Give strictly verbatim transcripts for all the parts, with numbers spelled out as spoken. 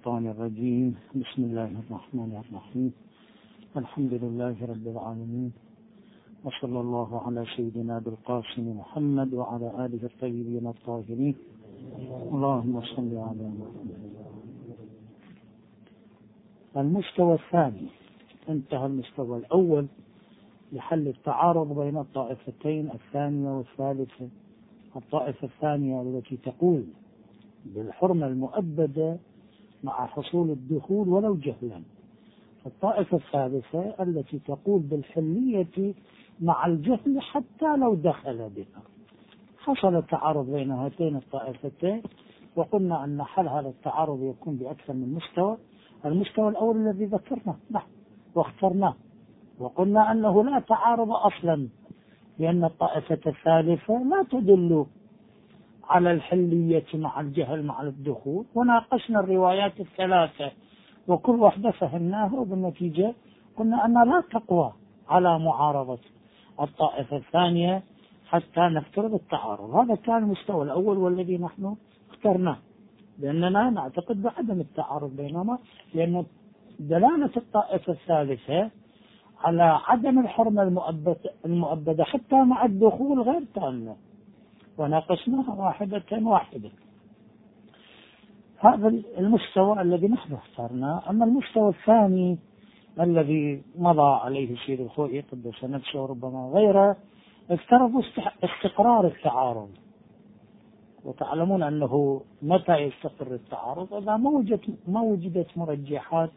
الشيطان الرجيم. بسم الله الرحمن الرحيم. الحمد لله رب العالمين، وصلى الله على سيدنا بالقاسم محمد وعلى آله الطيبين الطاهرين. اللهم صل على محمد. المستوى الثاني، انتهى المستوى الأول لحل التعارض بين الطائفتين الثانية والثالثة. الطائفة الثانية التي تقول بالحرمة المؤبدة مع حصول الدخول ولو جهلا. الطائفة الثالثة التي تقول بالحلية مع الجهل حتى لو دخل بها. حصل تعارض بين هاتين الطائفتين، وقلنا أن حل هذا التعارض يكون بأكثر من مستوى. المستوى الأول الذي ذكرناه نحن واخترناه، وقلنا أنه لا تعارض أصلا، لأن الطائفة الثالثة لا تدل على الحلية مع الجهل مع الدخول. وناقشنا الروايات الثلاثة وكل واحدة فهمناها، وبالنتيجة قلنا أنها لا تقوى على معارضة الطائفة الثانية حتى نفترض التعارض. هذا كان المستوى الأول والذي نحن اخترناه، لأننا نعتقد بعدم التعارض بينهما، لأن دلالة الطائفة الثالثة على عدم الحرمة المؤبدة حتى مع الدخول غير تامة، وناقشناها واحدة واحدة. هذا المستوى الذي نحن اخترناه. أما المستوى الثاني الذي مضى عليه السيد الخوئي قدس نفسه وربما غيره، افترضوا استقرار التعارض. وتعلمون أنه متى يستقر التعارض؟ إذا ما وجدت ما وجدت مرجحات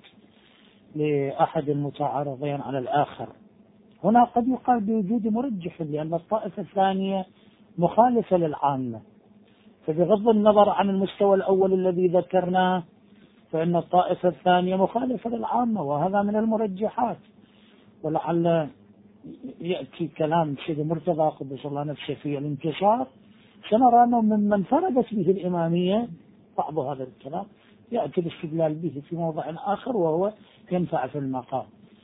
لأحد المتعارضين على الآخر. هنا قد يقال بوجود مرجح، لأن الطائفة الثانية مخالفة للعامة، فبغض النظر عن المستوى الأول الذي ذكرناه فإن الطائفة الثانية مخالفة للعامة، وهذا من المرجحات. ولعل يأتي كلام سيد مرتضى قدس الله نفسه في الانتصار، سنرى أنه ممن انفردت به الإمامية بعض هذا الكلام يأتي الاستدلال به في موضع آخر وهو ينفع في المقام.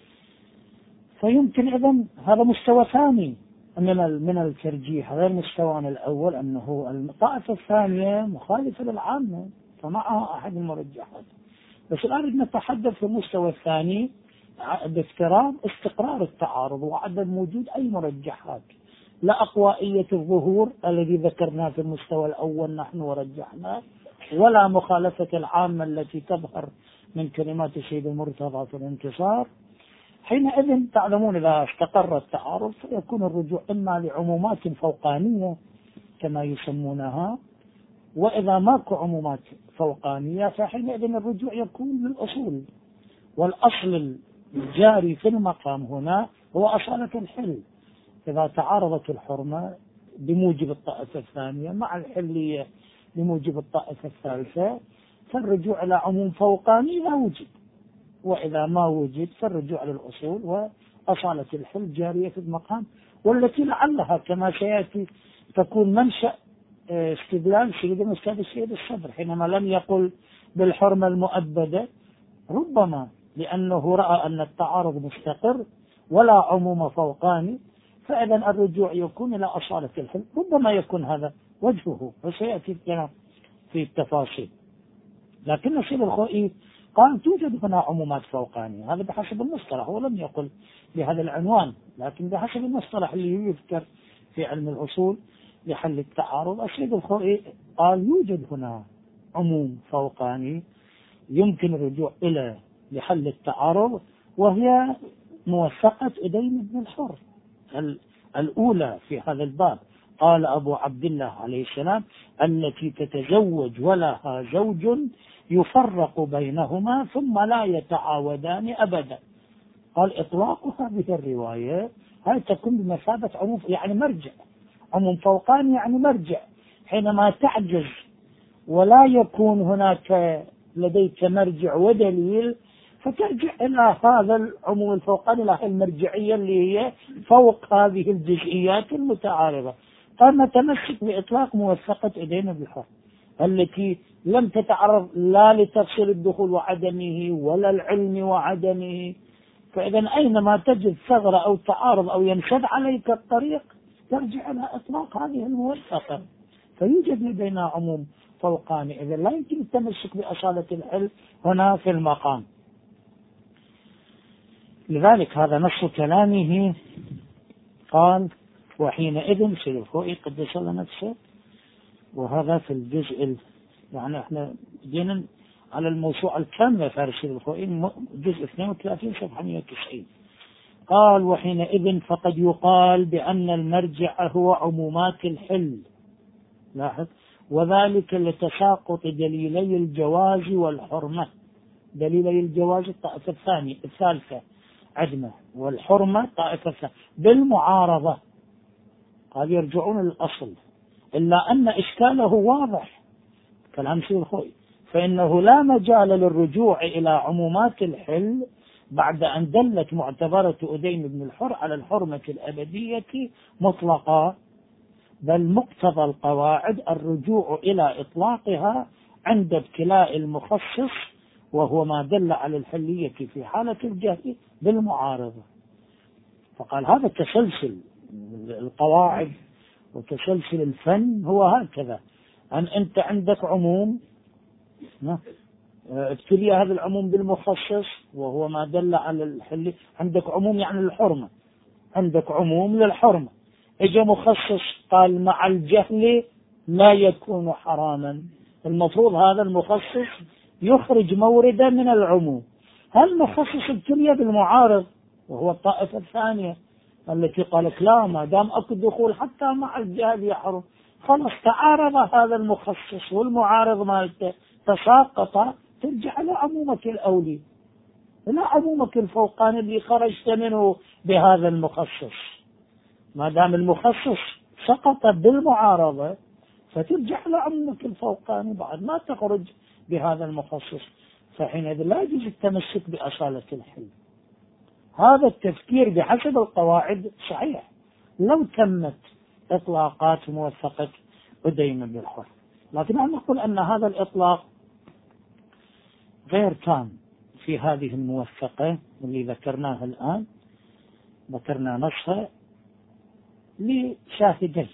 فيمكن إذن هذا مستوى ثاني من من الترجيح غير مستوانا الأول، أنه الطائفة الثانية مخالفة للعامة فمعها أحد المرجحات. بس الآن نتحدث في المستوى الثاني بافتراض استقرار التعارض وعدم وجود أي مرجحات، لا أقوائية الظهور الذي ذكرناه في المستوى الأول نحن ورجحناه، ولا مخالفة العامة التي تظهر من كلمات السيد المرتضى في الانتصار. حينئذ تعلمون إذا استقر التعارض فيكون الرجوع إما لعمومات فوقانية كما يسمونها، وإذا ماكو عمومات فوقانية فحينئذ الرجوع يكون للأصول. والأصل الجاري في المقام هنا هو أصالة الحل. إذا تعارضت الحرمة بموجب الطائفة الثانية مع الحلية بموجب الطائفة الثالثة، فالرجوع إلى عموم فوقاني لا وجد، وإذا ما وجد فالرجوع للأصول وأصالة الحل جارية في المقام، والتي لعلها كما سيأتي تكون منشأ استدلال سيدنا الأستاذ السيد الصدر حينما لم يقل بالحرمة المؤبدة، ربما لأنه رأى أن التعارض مستقر ولا عموم فوقاني، فإذا الرجوع يكون إلى أصالة الحل. ربما يكون هذا وجهه، وسيأتي الكلام في التفاصيل. لكن السيد الخوئي قال توجد هنا عمومات فوقانية، هذا بحسب المصطلح، هو لم يقل بهذا العنوان، لكن بحسب المصطلح اللي يذكر في علم الأصول لحل التعارض. السيد الخوئي قال يوجد هنا عموم فوقاني يمكن الرجوع إلى لحل التعارض، وهي موثقة إدين ابن الحر الأولى في هذا الباب. قال أبو عبد الله عليه السلام التي تتزوج ولها زوج يفرق بينهما ثم لا يتعاودان أبدا. قال إطلاق هذه الرواية هل تكون بمثابة عموم، يعني مرجع، عموم فوقاني يعني مرجع. حينما تعجز ولا يكون هناك لديك مرجع ودليل فترجع إلى هذا العموم الفوقاني، إلى المرجعية اللي هي فوق هذه الجزئيات المتعارضة. قال نتمسك بإطلاق موثقة إدين بالحر التي لم تتعرض لا لتفسير الدخول وعدمه ولا العلم وعدمه. فإذا أينما تجد ثغرة أو تعارض أو ينشد عليك الطريق ترجع إلى إطلاق هذه الموثقة. فيوجد لدينا عموم فوقاني، إذا لا يمكن التمسك بأصالة الحل هنا في المقام. لذلك هذا نص كلامه. قال وحينئذ سيد الخوئي قدس الله نفسه، وهذا في الجزء ال... يعني احنا جينا على الموسوعة الكاملة فارس سيد الخوئي جزء اثنين وثلاثين صفحة مئة وتسعين. قال وحينئذ فقد يقال بأن المرجع هو عمومات الحل، لاحظ، وذلك لتساقط دليلي الجواز والحرمة. دليلي الجواز الطائفة الثانية الثالثة عدمة، والحرمة الطائفة الثانية بالمعارضة. قال يرجعون للأصل، إلا أن إشكاله واضح كلام سيد الخوئي، فإنه لا مجال للرجوع إلى عمومات الحل بعد أن دلت معتبرة أديم بن الحر على الحرمة الأبدية مطلقا، بل مقتضى القواعد الرجوع إلى إطلاقها عند ابتلاء المخصص، وهو ما دل على الحلية في حالة الجهل بالمعارضة. فقال هذا تسلسل القواعد وتسلسل الفن هو هكذا، أن أنت عندك عموم ابتلي هذا العموم بالمخصص وهو ما دل على الحلية. عندك عموم يعني الحرمة، عندك عموم للحرمة، اجى مخصص قال مع الجهل لا يكون حراما. المفروض هذا المخصص يخرج موردا من العموم. هل مخصص ابتلي بالمعارض وهو الطائفة الثانية التي قالت لا، ما دام اكو دخول حتى مع الجهل يحرم، خلاص تعارض هذا المخصص والمعارض مالته تساقط، ترجع إلى عمومك الأولي، إلى عمومك الفوقاني اللي خرجت منه بهذا المخصص. ما دام المخصص سقط بالمعارضة فترجع إلى عمومك الفوقاني بعد ما تخرج بهذا المخصص، فحينئذ لا يجوز التمسك بأصالة الحل. هذا التفكير بحسب القواعد صحيح لو تمت إطلاقات موثقة أديم بن الحر، لكن أنا نقول أن هذا الإطلاق غير تام في هذه الموثقة اللي ذكرناها الآن. ذكرنا نصها لشاهدين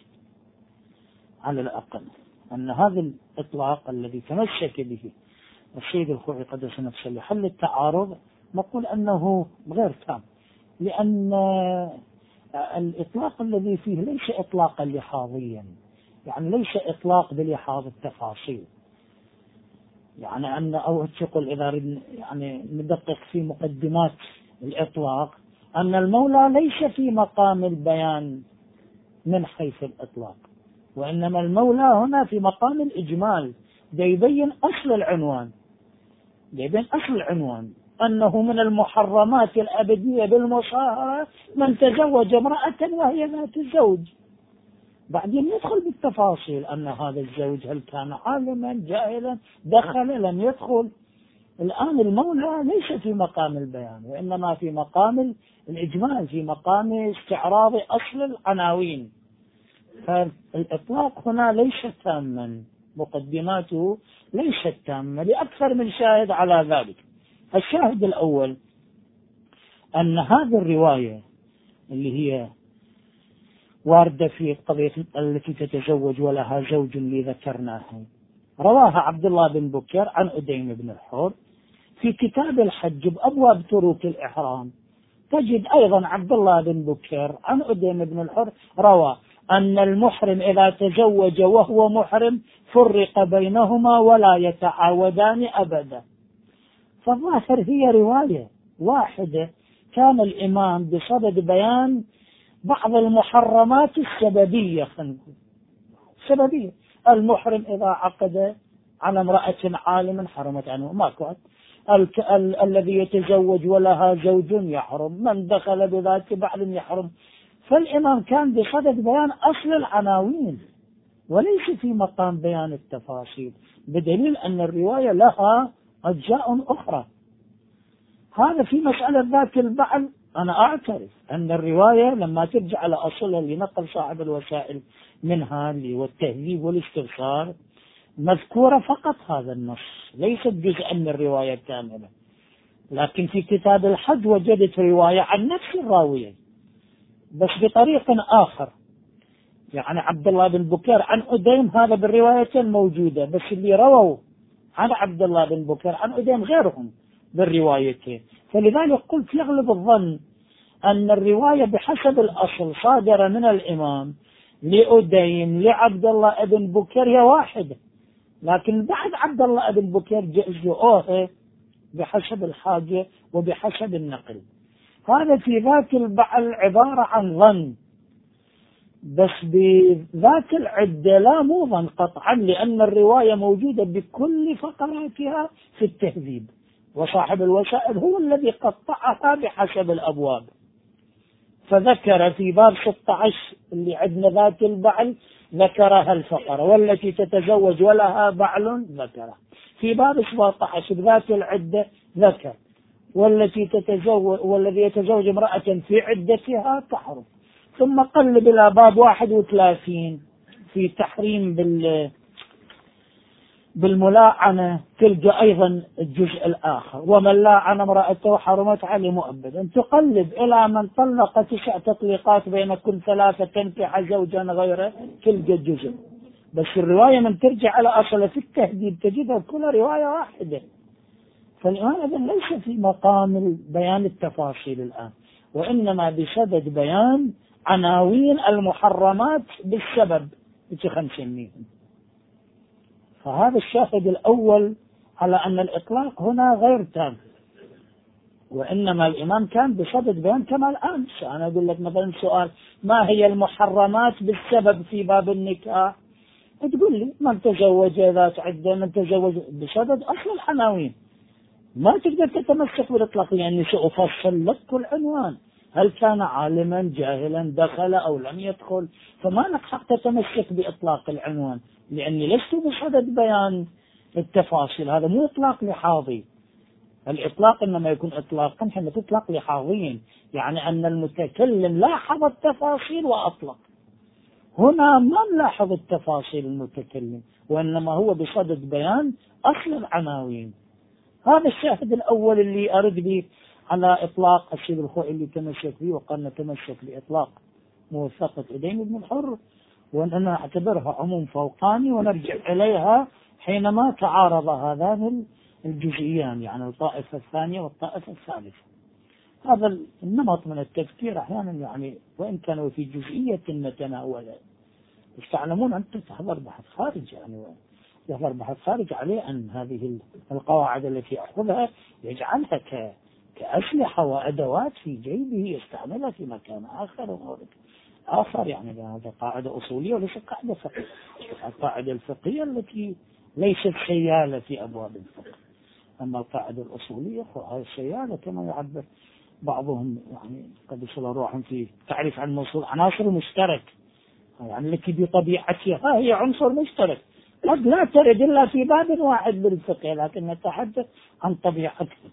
على الأقل أن هذا الإطلاق الذي تمسك به السيد الخوئي قدس نفسه لحل التعارض نقول أنه غير تام، لأن الإطلاق الذي فيه ليس إطلاقا لحاظيا، يعني ليس إطلاق بلحاظ التفاصيل. يعني أن أو تقول إذا يعني ندقق في مقدمات الإطلاق أن المولى ليس في مقام البيان من حيث الإطلاق، وإنما المولى هنا في مقام الإجمال، يبين أصل العنوان، يبين أصل العنوان أنه من المحرمات الأبدية بالمصاهرة من تزوج امرأة وهي ذات الزوج. بعدين يدخل بالتفاصيل أن هذا الزوج هل كان عالما جاهلا دخل لم يدخل. الآن المولى ليس في مقام البيان وإنما في مقام الإجمال، في مقام استعراض أصل العناوين. فالإطلاق هنا ليس تاما، مقدماته ليست تامة لأكثر من شاهد على ذلك. الشاهد الأول أن هذه الرواية اللي هي واردة في قضية التي تتزوج ولها زوج اللي ذكرناها، رواها عبد الله بن بكر عن أديم بن الحر في كتاب الحج بأبواب تروك الإحرام. تجد أيضا عبد الله بن بكر عن أديم بن الحر روى أن المحرم إذا تزوج وهو محرم فرق بينهما ولا يتعاودان أبدا. فالظاهر هي رواية واحدة، كان الإمام بصدد بيان بعض المحرمات السببية، السببية المحرم إذا عقد على امرأة عالم حرمت عنه ماكو، ال- ال- الذي يتزوج ولها زوج يحرم، من دخل بذات بعل يحرم. فالإمام كان بصدد بيان أصل العناوين وليس في مقام بيان التفاصيل، بدليل أن الرواية لها أجزاء أخرى. هذا في مسألة ذات البعل أنا أعترف أن الرواية لما ترجع على أصلها لنقل صاحب الوسائل منها والتهذيب والاستبصار مذكورة فقط هذا النص، ليست جزءا من الرواية كاملة. لكن في كتاب الحج وجدت رواية عن نفس الراوية بس بطريق آخر يعني عبد الله بن بكير عن أديم هذا بالرواية موجودة، بس اللي رووا عن عبد الله بن بكير عن أديم غيرهم بالروايتين. فلذلك قلت يغلب الظن أن الرواية بحسب الأصل صادرة من الإمام لأديم لعبد الله بن بكير هي واحدة، لكن بعد عبد الله بن بكير جزءوها بحسب الحاجة وبحسب النقل. هذا في ذاك البعل عبارة عن ظن، بس بذاك العدة لا مو ظن قطعا، لأن الرواية موجودة بكل فقراتها في التهذيب، وصاحب الوسائل هو الذي قطعها بحسب الأبواب. فذكر في باب ستة عشر اللي عندنا ذات البعل ذكرها الفقرة، والتي تتزوج ولها بعل ذكرها. في باب سبعة عشر ذات العدة ذكر والتي تتزوج والذي يتزوج امرأة في عدتها تحرم. ثم قلب إلى باب واحد وثلاثين في تحريم بال بالملاعنة، تلقى أيضا الجزء الآخر ومن لاعن امرأته حرمت عليه مؤبدا. تقلب إلى من طلق تسع تطليقات بين كل ثلاثة تنكح زوجا غيره، تلقى الجزء. بس الرواية من ترجع على أصل في التهذيب تجدها كلها رواية واحدة. فالآن ليس في مقام بيان التفاصيل الآن، وإنما بسبب بيان عناوين المحرمات بالسبب خمسميهم. فهذا الشاهد الأول على أن الإطلاق هنا غير تام، وإنما الإمام كان بصدد بيان كما الآن. أنا أقول لك مثلا سؤال ما هي المحرمات بالسبب في باب النكاح، تقول لي من تزوج ذات عدة، من تزوج بصدد أصل العناوين. ما تقدر تتمسك بالإطلاق، لأني سأفصل لك كل عنوان، هل كان عالما جاهلا دخل أو لم يدخل، فما لك حق تتمسك بإطلاق العنوان، لأني لست بصدد بيان التفاصيل. هذا مو إطلاق لحاظي. الإطلاق إنما يكون إطلاقا حين تطلق لحاظيا، يعني أن المتكلم لاحظ التفاصيل وأطلق. هنا ما نلاحظ التفاصيل المتكلم، وإنما هو بصدد بيان أصل العناوين. هذا الشاهد الأول اللي أرد به على إطلاق السيد الخوئي اللي تمسك به، وقال نتمسك بإطلاق موثقة أديم بن الحر، وأننا أعتبرها عموم فوقاني ونرجع إليها حينما تعارض هذان الجزئيان، يعني الطائفة الثانية والطائفة الثالثة. هذا النمط من التفكير أحيانا يعني وإن كانوا في جزئية متناولة، بس تعلمون أنت تحضر بحث خارج، يعني يحضر بحث خارج عليه أن هذه القواعد التي أخذها يجعلها ك كأسلحة وأدوات في جيبه يستعملها في مكان آخر ومورد آخر. يعني هذا قاعدة أصولية وليس قاعدة فقهية. القاعدة الفقهية التي ليست سيالة في أبواب الفقه، أما القاعدة الأصولية فهي سيالة كما يعبر بعضهم، يعني قد يصل روحهم في تعريف عن موصول عناصر مشترك، يعني التي بطبيعتها هي عنصر مشترك قد لا ترد إلا في باب واحد بالفقه، لكن نتحدث عن طبيعتها.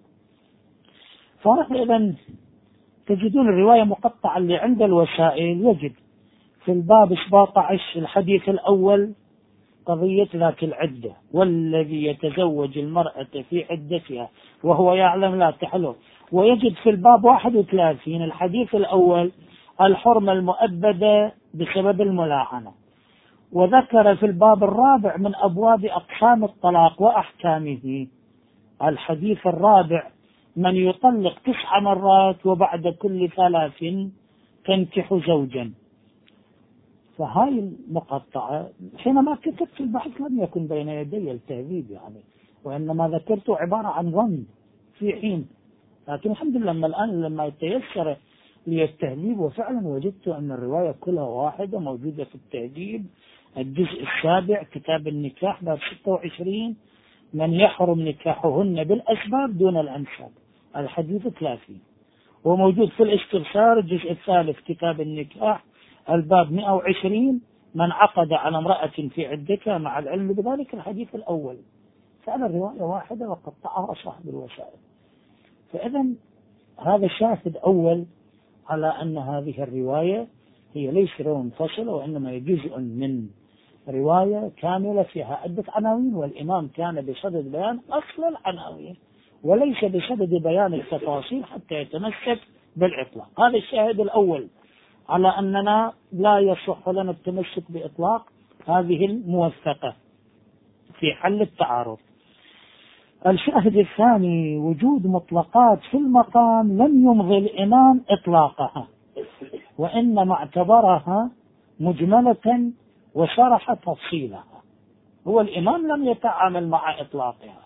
فإذا تجدون الرواية مقطعة اللي عند الوسائل. يجد في الباب سبعة عشر الحديث الأول قضية ذات العدة، والذي يتزوج المرأة في عدتها وهو يعلم لا تحله. ويجد في الباب واحد وثلاثين الحديث الأول الحرمة المؤبدة بسبب الملاعنة. وذكر في الباب الرابع من أبواب أقسام الطلاق وأحكامه الحديث الرابع من يطلق تسع مرات وبعد كل ثلاث تنكح زوجا. فهاي المقطعة حينما كتبت البحث لم يكن بين يدي التهذيب يعني، وإنما ذكرت عبارة عن ظن في حين. لكن الحمد لله لما الآن لما تيسر لي التهذيب وفعلا وجدت أن الرواية كلها واحدة موجودة في التهذيب الجزء السابع كتاب النكاح باب ستة وعشرين من يحرم نكاحهن بالأسباب دون الأنساب الحديث ثلاثين. وموجود في الاستبصار الجزء الثالث كتاب النكاح الباب مئة وعشرين من عقد على امرأة في عدتها مع العلم بذلك الحديث الأول. فعلا الرواية واحدة وقطعها صاحب الوسائل. فإذا هذا شاهد أول على أن هذه الرواية هي ليس رواية منفصلة، وإنما هي جزء من رواية كاملة فيها عدة عناوين، والإمام كان بصدد بيان أصل العناوين وليس بصدد بيان التفاصيل حتى يتمسك بالإطلاق. هذا الشاهد الأول على أننا لا يصح لنا التمسك بإطلاق هذه الموثقة في حل التعارض. الشاهد الثاني وجود مطلقات في المقام لم يمضي الإمام إطلاقها، وإنما اعتبرها مجملة وشرح تفصيلها. هو الإمام لم يتعامل مع إطلاقها.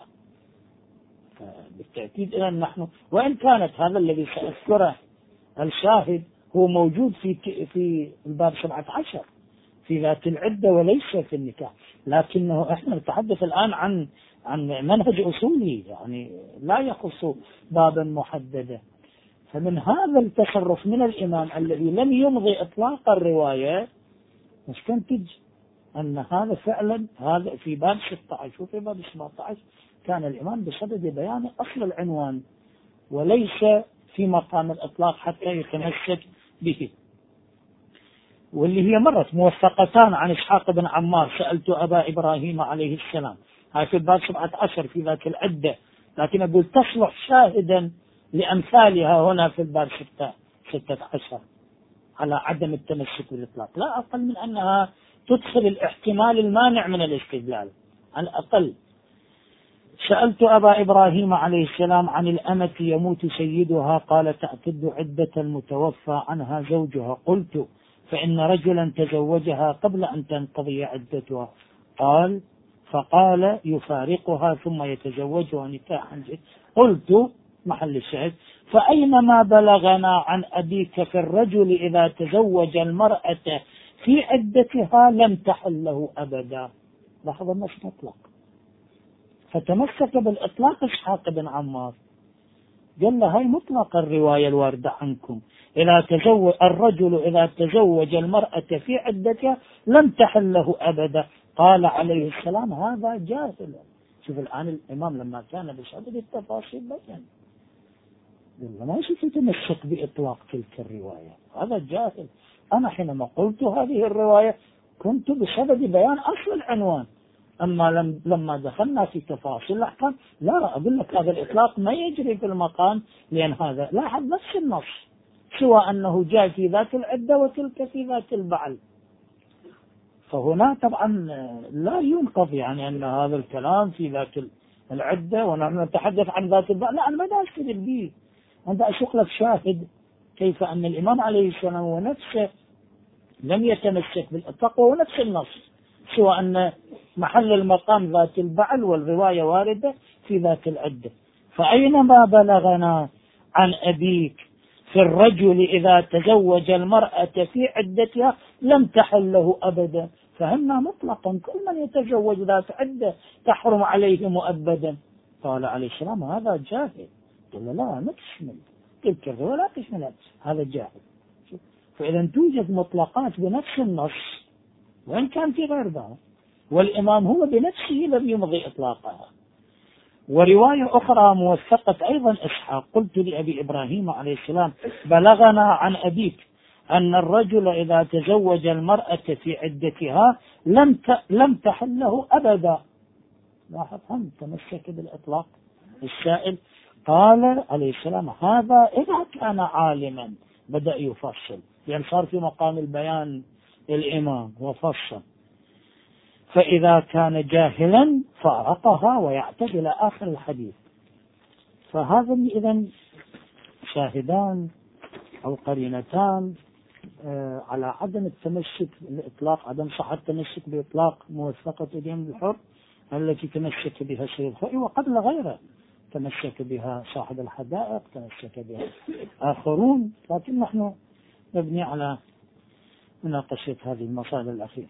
بالتأكيد إذن نحن وإن كانت هذا الذي سأذكره الشاهد هو موجود في في الباب سبعة عشر في ذات العدة وليس في النكاح، لكنه احنا نتحدث الآن عن عن منهج أصولي يعني لا يخص بابا محددا. فمن هذا التصرف من الإمام الذي لم يمضي إطلاق الرواية نستنتج أن هذا فعلا هذا في باب ستة عشر وفي باب سبعة عشر كان الإمام بصدد بيان أصل العنوان وليس في مقام الإطلاق حتى يتمسك به. واللي هي مرت موثقتان عن إسحاق بن عمار سألت أبا إبراهيم عليه السلام، هاي في الباب سبعة عشر في ذاك العدة، لكن أقول تصلح شاهدا لأمثالها هنا في الباب ستة ستة عشر على عدم التمسك بالإطلاق، لا أقل من أنها تدخل الاحتمال المانع من الاستدلال على الأقل. سألت أبا إبراهيم عليه السلام عن الأمة يموت سيدها قال تعتد عدة المتوفى عنها زوجها، قلت فإن رجلا تزوجها قبل أن تنقضي عدتها، قال فقال يفارقها ثم يتزوجها نكاحا جديدا. قلت محل الشاهد فأينما بلغنا عن أبيك في الرجل إذا تزوج المرأة في عدتها لم تحل له أبدا. لاحظ النص مطلق، فتمسك بالإطلاق إسحاق بن عمار، قال له هاي مطلق الرواية الواردة عنكم، إذا تزوج الرجل إذا تزوج المرأة في عدتها لم تحل له أبدا. قال عليه السلام هذا جاهل. شوف الآن الإمام لما كان بصدد التفاصيل بيان ما يشوف يتمسك بإطلاق تلك الرواية، هذا جاهل. أنا حينما قلت هذه الرواية كنت بصدد بيان أصل العنوان، أما لم لما دخلنا في تفاصيل الأحكام لا أقول لك هذا الإطلاق ما يجري في المقام، لأن هذا لاحظ نفس النص سوى أنه جاء في ذات العدة وتلك في ذات البعل. فهنا طبعا لا ينقض يعني أن هذا الكلام في ذات العدة ونحن نتحدث عن ذات البعل، لا أنا ما أستدل به، أنت أشوف لك شاهد كيف أن الإمام عليه السلام ونفسه لم يتمسك بالإطلاق وهو نفس النص، سوى أن محل المقام ذات البعل والرواية واردة في ذات العدة. فأينما بلغنا عن أبيك في الرجل إذا تزوج المرأة في عدتها لم تحل له أبدا، فهمنا مطلقا كل من يتزوج ذات عدة تحرم عليه مؤبدا. قال عليه السلام هذا جاهل. قال لا ما تشمل تلك الرواية لا تشمل هذا جاهل. فإذا توجد مطلقات بنفس النص وإن كان في غير ذلك، والإمام هو بنفسه لم يمضي إطلاقها. ورواية أخرى موثقة أيضا إسحاق، قلت لأبي إبراهيم عليه السلام بلغنا عن أبيك أن الرجل إذا تزوج المرأة في عدتها لم لم تحل له أبدا. لاحظ هم تمسك بالإطلاق السائل. قال عليه السلام هذا إذا كان عالما، بدأ يفصل لأن صار في مقام البيان الإمام وفصل، فإذا كان جاهلا فارقها ويعتد إلى آخر الحديث. فهذا إذن شاهدان أو قرينتان على عدم التمسك بالإطلاق، عدم صحة التمسك بإطلاق موثقة اليمين الحر التي تمسك بها الشيخ الخوئي وقبل غيره تمسك بها صاحب الحدائق، تمسك بها آخرون، لكن نحن نبني على مناقشة هذه المصادر الأخيرة.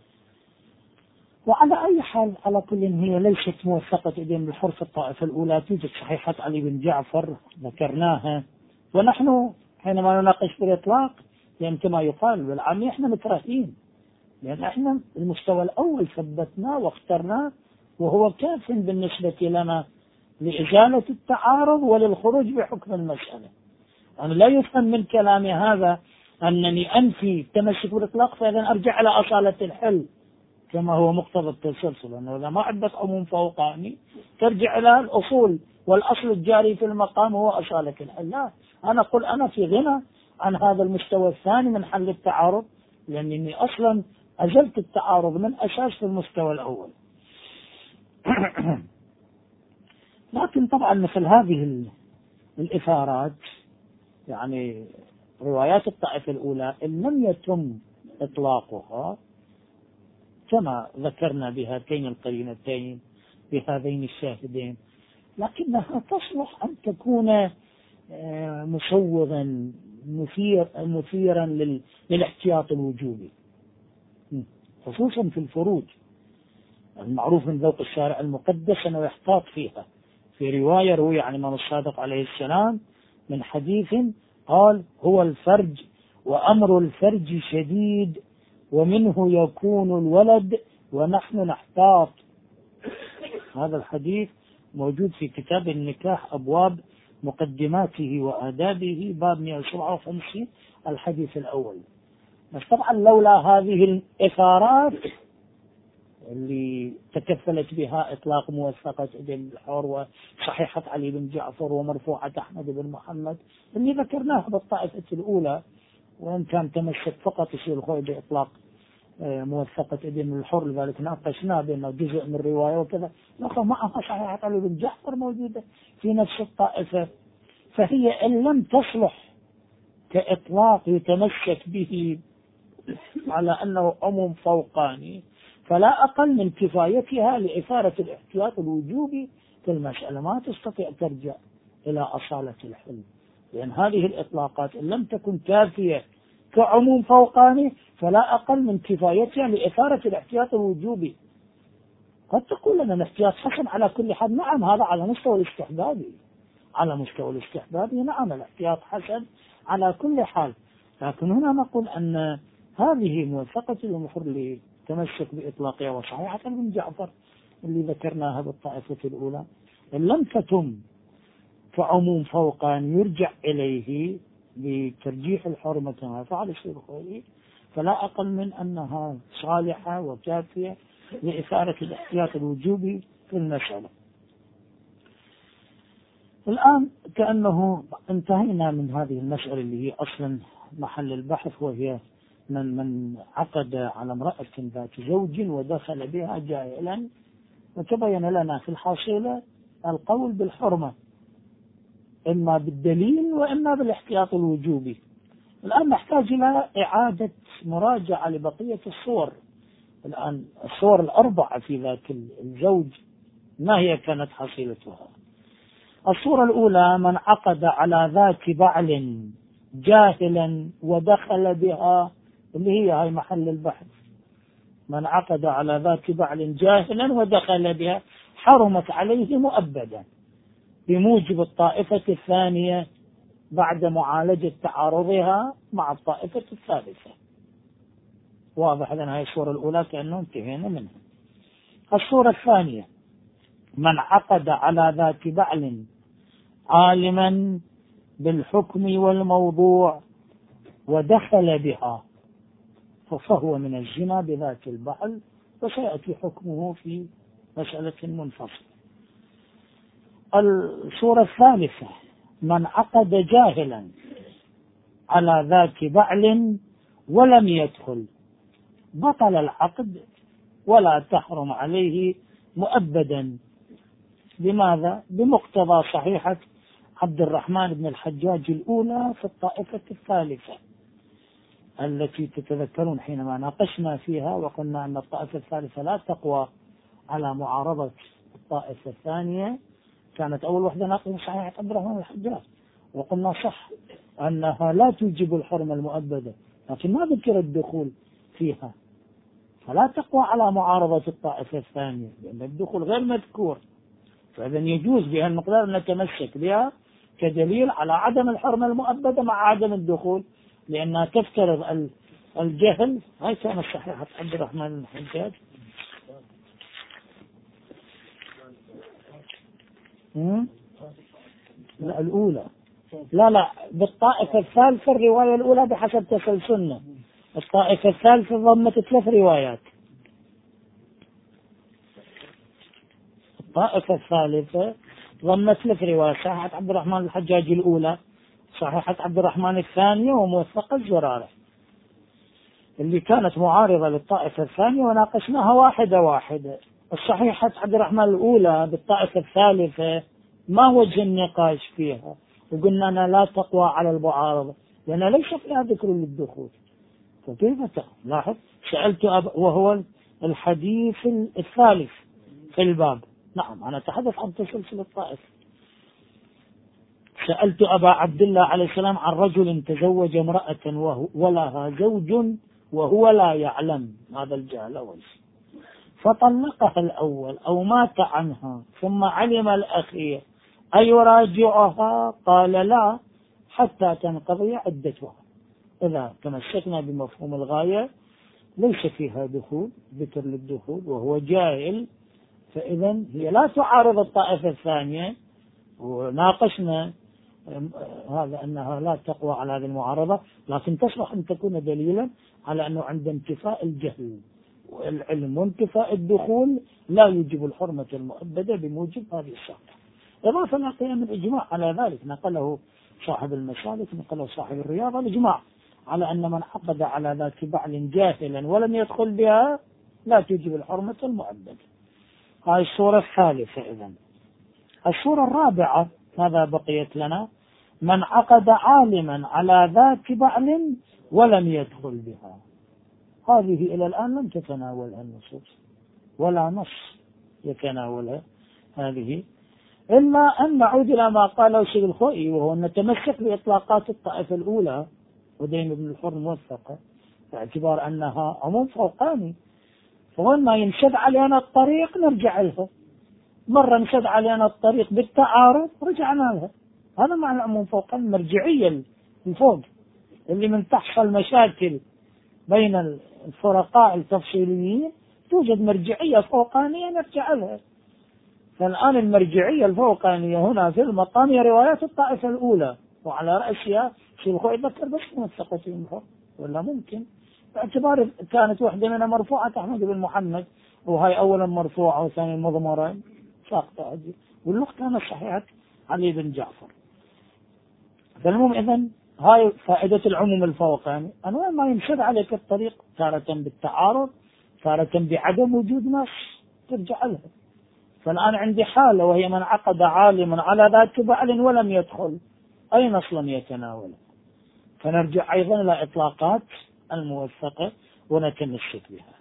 وعلى أي حال على كل هي ليست موثقة اليمين الحر في الطائفة الأولى، توجد صحيحة علي بن جعفر ذكرناها، ونحن حينما نناقش بالإطلاق لأن كما يقال بالعامية احنا مترهين، لأن احنا المستوى الأول ثبتناه واخترناه وهو كاف بالنسبة لنا لإزالة التعارض وللخروج بحكم المسألة. أنا لا يفهم من كلامي هذا أنني أنفي تمسك بالإطلاق فإذا أرجع إلى أصالة الحل كما هو مقتضى التسلسل، أنه إذا ما عندك عموم فوقاني ترجع إلى الأصول والأصل الجاري في المقام هو أصالة الحل. لا، أنا أقول أنا في غنى عن هذا المستوى الثاني من حل التعارض، لأنني أصلا أزلت التعارض من أساس في المستوى الأول. لكن طبعا مثل هذه الإثارات، يعني روايات الطائفة الأولى إن لم يتم إطلاقها كما ذكرنا بهاتين القرينتين بهذين الشاهدين، لكنها تصلح أن تكون مسوغا مثير مثيرا للاحتياط الوجوبي، خصوصا في الفروج المعروف من ذوق الشارع المقدس أنه يحتاط فيها. في رواية روي عن الإمام الصادق عليه السلام من حديث قال: هو الفرج وأمر الفرج شديد ومنه يكون الولد ونحن نحتاط. هذا الحديث موجود في كتاب النكاح أبواب مقدماته وآدابه باب مئة وسبعة وخمسين الحديث الأول. بس طبعا لولا هذه الإثارات اللي تكفلت بها إطلاق موثقة ابن الحر وصحيحة علي بن جعفر ومرفوعة أحمد بن محمد اللي ذكرناها بالطائفة الأولى، وإن كان تمسك فقط يصير الخوي بإطلاق موثقة ابن الحر، لذلك ناقشنا بأنه جزء من رواية وكذا، لكن معها صحيحة علي بن جعفر موجودة في نفس الطائفة. فهي إن لم تصلح كإطلاق يتمسك به على أنه عموم فوقاني، فلا أقل من كفايتها لإثارة الاحتياط الوجوبي في المسألة، ما تستطيع ترجع إلى أصالة الحل، لأن هذه الإطلاقات إن لم تكن كافية كعموم فوقاني فلا أقل من كفايتها لإثارة الاحتياط الوجوبي. قد تقول لنا الاحتياط حسن على كل حال، نعم هذا على مستوى الاستحبابي، على مستوى الاستحبابي نعم الاحتياط حسن على كل حال، لكن هنا نقول أن هذه موثقة الأمور اللي تمسك بإطلاقها وصحيحة بن جعفر اللي ذكرناها بالطائفة الأولى إن لم تتم كعموم فوقاني يرجع إليه بترجيح الحرمة كما فعل الشيخ الخوئي، فلا أقل من أنها صالحة وكافية لإثارة الاحتياط الوجوبي في المسألة. الآن كأنه انتهينا من هذه المسألة اللي هي أصلا محل البحث، وهي من من عقد على امرأة ذات زوج ودخل بها جاهلا، وتبين لنا في الحاصلة القول بالحرمة إما بالدليل وإما بالاحتياط الوجوبي. الآن نحتاج إلى إعادة مراجعة لبقية الصور. الآن الصور الأربعة في ذاك الزوج ما هي كانت حصيلتها؟ الصورة الأولى: من عقد على ذات بعل جاهلا ودخل بها، اللي هي هاي محل البحث. من عقد على ذات بعل جاهلا ودخل بها حرمت عليه مؤبدا بموجب الطائفة الثانية بعد معالجة تعارضها مع الطائفة الثالثة. واضح لنا هاي الصورة الأولى كأنه انتهينا منها. الصورة الثانية: من عقد على ذات بعل عالما بالحكم والموضوع ودخل بها فهو من الزنا بذات البعل، وسيأتي حكمه في مسألة منفصلة. الصورة الثالثة: من عقد جاهلا على ذات بعل ولم يدخل بطل العقد ولا تحرم عليه مؤبدا. لماذا؟ بمقتضى صحيحة عبد الرحمن بن الحجاج الأولى في الطائفة الثالثة التي تتذكرون حينما ناقشنا فيها وقلنا أن الطائفة الثالثة لا تقوى على معارضة الطائفة الثانية، كانت أول وحدة ناقشة صحيحة عبد الرحمن بن الحجاج، وقلنا صح أنها لا توجب الحرمة المؤبدة، لكن ما ذكر الدخول فيها، فلا تقوى على معارضة الطائفة الثانية لأن الدخول غير مذكور. فإذا يجوز بها المقدار أن نتمسك بها كدليل على عدم الحرمة المؤبدة مع عدم الدخول، لأنها تفترض الجهل. هاي كانت صحيحة عبد الرحمن بن الحجاج. لا الأولى، لا لا بالطائفة الثالثة الرواية الأولى بحسب تسلسلنا، الطائفة الثالثة ضمت ثلاث روايات. الطائفة الثالثة ضمت ثلاث روايات: صحيحة عبد الرحمن الحجاج الأولى، صحيحة عبد الرحمن الثانية وموثقة الزرارة اللي كانت معارضة للطائفة الثانية وناقشناها واحدة واحدة. الصحيحة عبد الرحمن الأولى بالطائفة الثالثة ما وجه النقاش فيها، وقلنا أنا لا تقوى على المعارضة لأن ليس فيها ذكر للدخول. فكيف لاحظ سألت أب وهو الحديث الثالث في الباب. نعم أنا أتحدث عن تسلسل الطائفة. سألت أبا عبد الله عليه السلام عن رجل تزوج امرأة ولها زوج وهو لا يعلم، هذا الجهل أول، فطلقها الأول أو مات عنها ثم علم الأخير أيراجعها؟ قال لا حتى تنقضي عدتها. إذا تمسكنا بمفهوم الغاية ليس فيها دخول ذكر للدخول وهو جاهل، فإذا هي لا تعارض الطائفة الثانية، وناقشنا هذا أنها لا تقوى على هذه المعارضة، لكن تصلح أن تكون دليلا على أنه عند انتفاء الجهل والعلم وانتفاء الدخول لا يوجب الحرمة المؤبدة بموجب هذه الشرط. إضافة إلى قيام الإجماع على ذلك، نقله صاحب المسالك، نقله صاحب الرياضة، الإجماع على أن من عقد على ذات بعل جاهلا ولم يدخل بها لا توجب الحرمة المؤبدة. هذه الصورة الثالثة. إذن الصورة الرابعة ماذا بقيت لنا؟ من عقد عالما على ذات بعل ولم يدخل بها. هذه إلى الآن لم تتناولها النصوص ولا نص يتناولها هذه، إلا أن نعود إلى ما قاله سيد الخوئي، وهو أن نتمسك بإطلاقات الطائفة الأولى ودين ابن الحر موثقة باعتبار أنها عموم فوقاني، فوين ما ينشد علينا الطريق نرجع لها. مرة نشد علينا الطريق بالتعارض رجعنا لها. هذا معنى عموم فوقاني، المرجعية الفوق اللي من تحصل مشاكل بين الفرقاء التفصيليين توجد مرجعية فوقانية نرجع لها. فالآن المرجعية الفوقانية هنا في المقام هي روايات الطائفة الأولى، وعلى رأسها شيخ الخوئي ذكر بس موثقة الحر، ولا ممكن باعتبار كانت واحدة منها مرفوعة أحمد بن محمد، وهي أولا مرفوعة وثانيا مضمرة ساقطة هذه، واللغة كانت صحيحة علي بن جعفر. فالمهم إذن هاي فائدة العموم الفوقاني، أنواع ما ينشد عليك الطريق تارة بالتعارض تارة بعدم وجود نص ترجع لها. فالآن عندي حالة وهي من عقد عالما على ذات بعل ولم يدخل، أي نص لم يتناوله؟ فنرجع أيضا إلى إطلاقات الموثقة ونتمسك بها.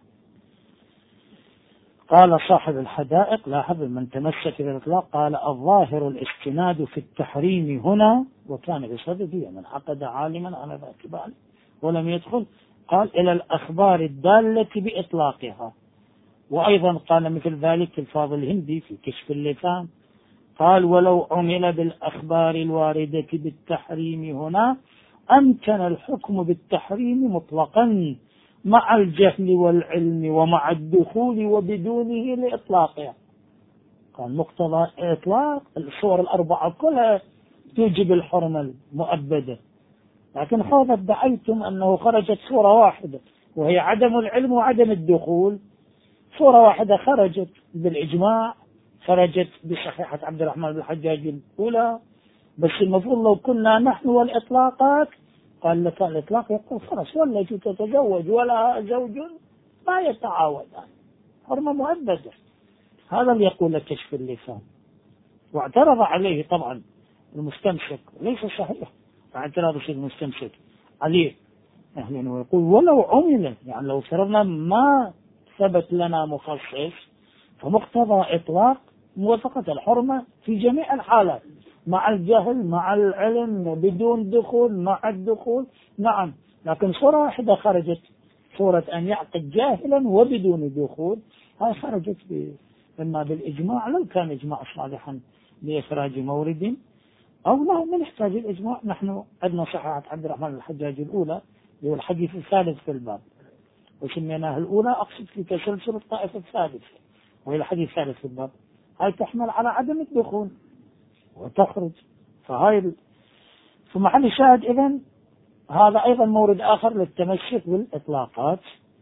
قال صاحب الحدائق لاحظ من تمسك بالإطلاق قال الظاهر الاستناد في التحريم هنا، وكان بصدده من عقد عالما على ذات بعل ولم يدخل، قال إلى الأخبار الدالة بإطلاقها. وأيضا قال مثل ذلك الفاظ الهندي في كشف اللسان، قال ولو عمل بالأخبار الواردة بالتحريم هنا أمكن الحكم بالتحريم مطلقا مع الجهل والعلم ومع الدخول وبدونه لإطلاقها. قال مقتضى إطلاق الصور الأربعة كلها توجب الحرمة المؤبدة، لكن خوض ادعيتم أنه خرجت صورة واحدة وهي عدم العلم وعدم الدخول. صورة واحدة خرجت بالإجماع، خرجت بصحيحة عبد الرحمن بن الحجاج الأولى، بس المفروض لو كنا نحن والإطلاقات قال لك الإطلاق يقول خلاص والتي تتزوج ولا زوج ما يتعاودان حرمة مؤبدة. هذا اللي يقول لك كشف اللسان، واعترض عليه طبعا المستمسك ليس صحيح، اعتراض الشيخ المستمسك عليه يعني ويقول ولو عمل، يعني لو فرضنا ما ثبت لنا مخصص فمقتضى إطلاق موافقة الحرمة في جميع الحالات، مع الجهل مع العلم بدون دخول مع الدخول. نعم، لكن صورة واحدة خرجت، صورة أن يعقد جاهلا وبدون دخول، هاي خرجت إما بالإجماع لو كان إجماع صالحا لإخراج مورد أو لا من يحتاج الإجماع. نحن عندنا صحيحة عبد الرحمن الحجاج الأولى هو الحديث الثالث في الباب، وسميناها الأولى أقصد في تسلسل الطائفة الثالثة، وهي الحديث الثالث في الباب، هاي تحمل على عدم الدخول وتخرج. فهاي في محل الشاهد. إذن هذا أيضا مورد آخر للتمسك بالإطلاقات.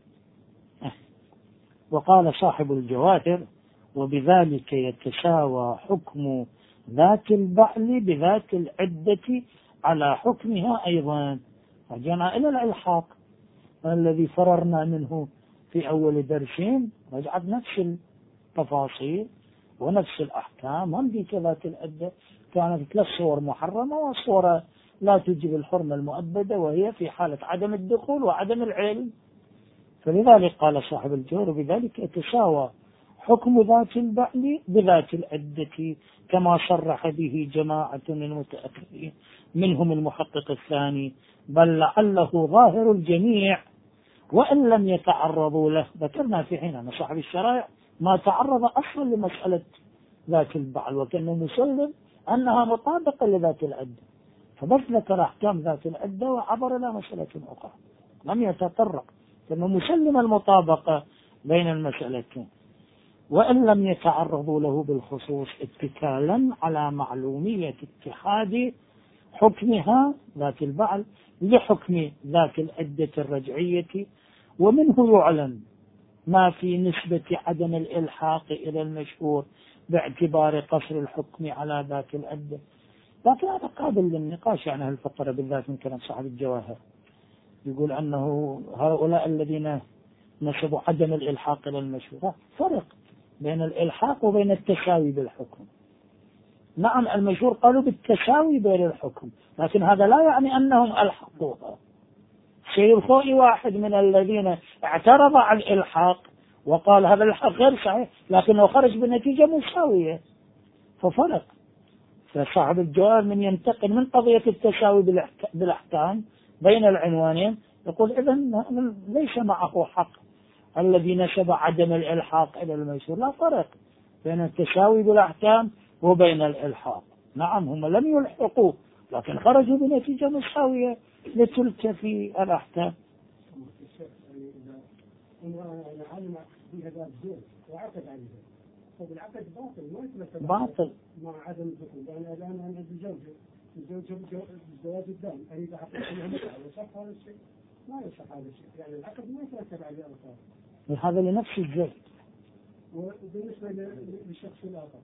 وقال صاحب الجواهر وبذلك يتساوى حكم ذات البعل بذات العدة على حكمها أيضا. رجعنا إلى الإلحاق الذي فررنا منه في أول درسين، رجعت نفس التفاصيل ونفس الأحكام. هم في ذات العدة كانت ثلاث صور محرمة وصورة لا تجب الحرمة المؤبدة، وهي في حالة عدم الدخول وعدم العلم. فلذلك قال صاحب الجوهر بذلك يتساوى حكم ذات البعل بذات العدة، كما صرح به جماعة من المتأخرين منهم المحقق الثاني، بل لعله ظاهر الجميع وإن لم يتعرضوا له. ذكرنا في حين أن صاحب الشرائع ما تعرض أصلا لمسألة ذات البعل، وكأنه مسلم أنها مطابقة لذات العدة، فبس ذكر أحكام ذات العدة وعبر إلى مسألة أخرى، لم يتطرق، كأنه مسلم المطابقة بين المسألتين، وإن لم يتعرضوا له بالخصوص اتكالا على معلومية اتحاد حكمها ذات البعل لحكم ذات العدة الرجعية. ومنه يعلم ما في نسبة عدم الإلحاق إلى المشهور باعتبار قصر الحكم على ذات العدة. لكن هذا قابل للنقاش، يعني هالفقرة بالذات من كلام صاحب الجواهر يقول أنه هؤلاء الذين نسبوا عدم الإلحاق إلى المشهور، فرق بين الإلحاق وبين التساوي بالحكم. نعم المشهور قالوا بالتساوي بين الحكم، لكن هذا لا يعني أنهم ألحقوها. سيد الخوئي واحد من الذين اعترض على الإلحاق وقال هذا الإلحاق غير صحيح، لكنه خرج بنتيجة مساوية، ففرق. فصاحب الجوهر من ينتقل من قضية التساوي بالأحكام بين العنوانين يقول إذن ليس معه حق الذي نسب عدم الإلحاق إلى المشهور. لا فرق بين التساوي بالأحكام وبين الإلحاق. نعم هم لم يلحقوا لكن خرجوا بنتيجة مساوية لتلك في الأحكام. باطل مع عدم الدخول. يعني الآن أنا عندي زوجة الزوجة الزواج الدام أريد أحقق لها متعة، يصح هذا الشيء؟ ما يصح هذا الشيء، يعني العقد ما يترتب عليه أوصاف. هذا لنفس الزوج. وبالنسبة للشخص الآخر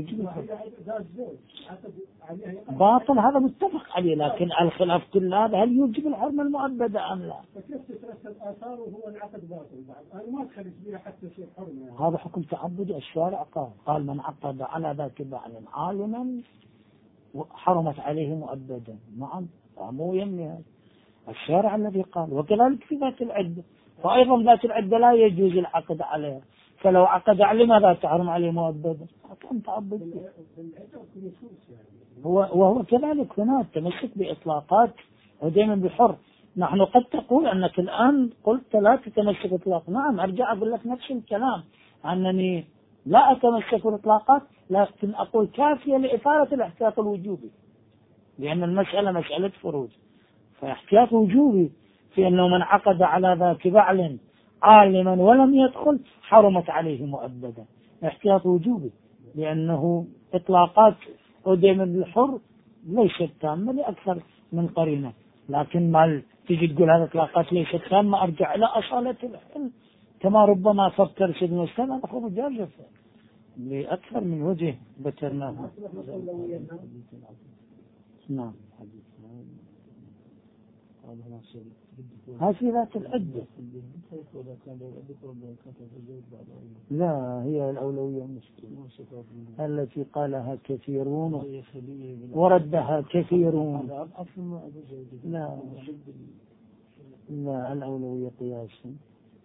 باطل، هذا متفق عليه، لكن الخلاف كل هذا هل يوجب الحرمة المؤبدة أم لا؟ فكيف تترتب آثار وهو العقد باطل بعد؟ أنا ما أدخل بها حتى يصير حرمة. يعني هذا حكم تعبدي الشارع قال قال من عقد على ذات بعل عالما حرمت عليه مؤبدا. نعم مو يمني الشارع الذي قال، وكذلك في ذات العدة، فأيضا ذات العدة لا يجوز العقد عليها، فلو عقد عليه ماذا تحرم عليه مؤبدا؟ حكم تعبدي. هو وهو كذلك هناك تمسك بإطلاقات ودائما بحر. نحن قد تقول أنك الآن قلت لا تتمسك بإطلاق، نعم أرجع أقول لك نفس الكلام أنني لا أتمسك بالإطلاقات، لكن أقول كافية لإثارة الاحتياط الوجوبي، لأن المسألة مسألة فروج، فاحتياط وجوبي في أنه من عقد على ذات بعل عالما ولم يدخل حرمت عليه مؤبدا، احتياط وجوبي، لأنه إطلاقات قدم بالحر ليست تامة لأكثر من قرينة. لكن ما تجي تقول هذه الإطلاقات ليست تامة، أرجع إلى أصالة الحل كما ربما فكر سيدنا السلام أخو مجازفة لأكثر من وجه ذكرناه. نعم هذه ذات العدة. لا هي الأولوية المشكلة التي قالها كثيرون وردها كثيرون. لا لا الأولوية قياسا.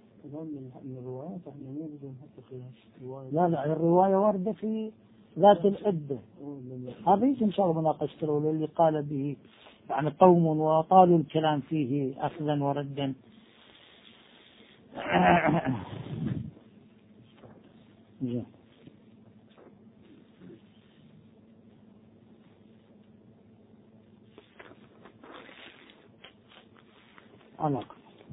لا لا الرواية واردة في ذات العدة. هذه إن شاء الله مناقشة الأولى اللي قال به يعني قوم وطالوا الكلام فيه أخذا وردا. علاقة.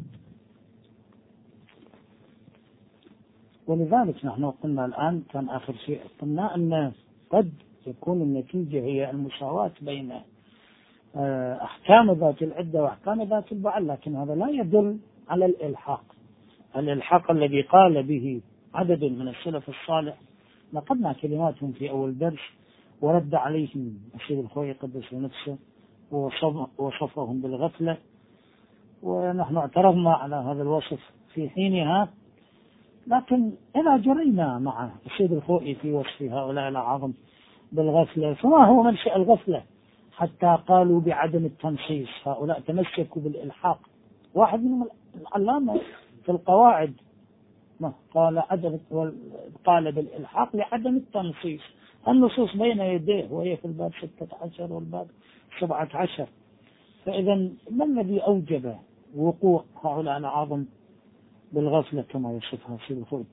ولذلك نحن قلنا الآن كان آخر شيء قلنا أن قد تكون النتيجة هي المساواة بين أحكام ذات العدة وأحكام ذات البعل، لكن هذا لا يدل على الإلحاق. الإلحاق الذي قال به عدد من السلف الصالح نقدنا كلماتهم في أول درس ورد عليهم السيد الخوئي قدس نفسه ووصفهم بالغفلة، ونحن اعترضنا على هذا الوصف في حينها. لكن إذا جرينا مع السيد الخوئي في وصف هؤلاء الأعاظم بالغفلة، فما هو منشأ الغفلة حتى قالوا بعدم التنصيص؟ هؤلاء تمسكوا بالإلحاق. واحد منهم العلامة في القواعد قال عدم قال بالإلحاق لعدم التنصيص. النصوص بين يديه وهي في الباب ستة عشر والباب سبعة عشر. فإذا ما الذي أوجب وقوع هؤلاء الأعاظم بالغفلة كما يصفها السيد الخوئي؟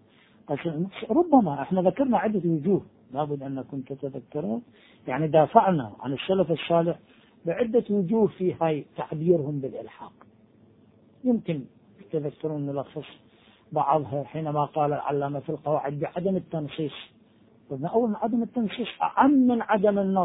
ربما احنا ذكرنا عدة وجوه لابد أنكم تتذكرون، يعني دافعنا عن السلف الصالح بعدة وجوه في هاي تعبيرهم بالإلحاق. يمكن تذكرون نلخص بعضها حينما قال العلامة في القواعد بعدم التنصيص. قلنا أولا عدم التنصيص أعم من عدم النص.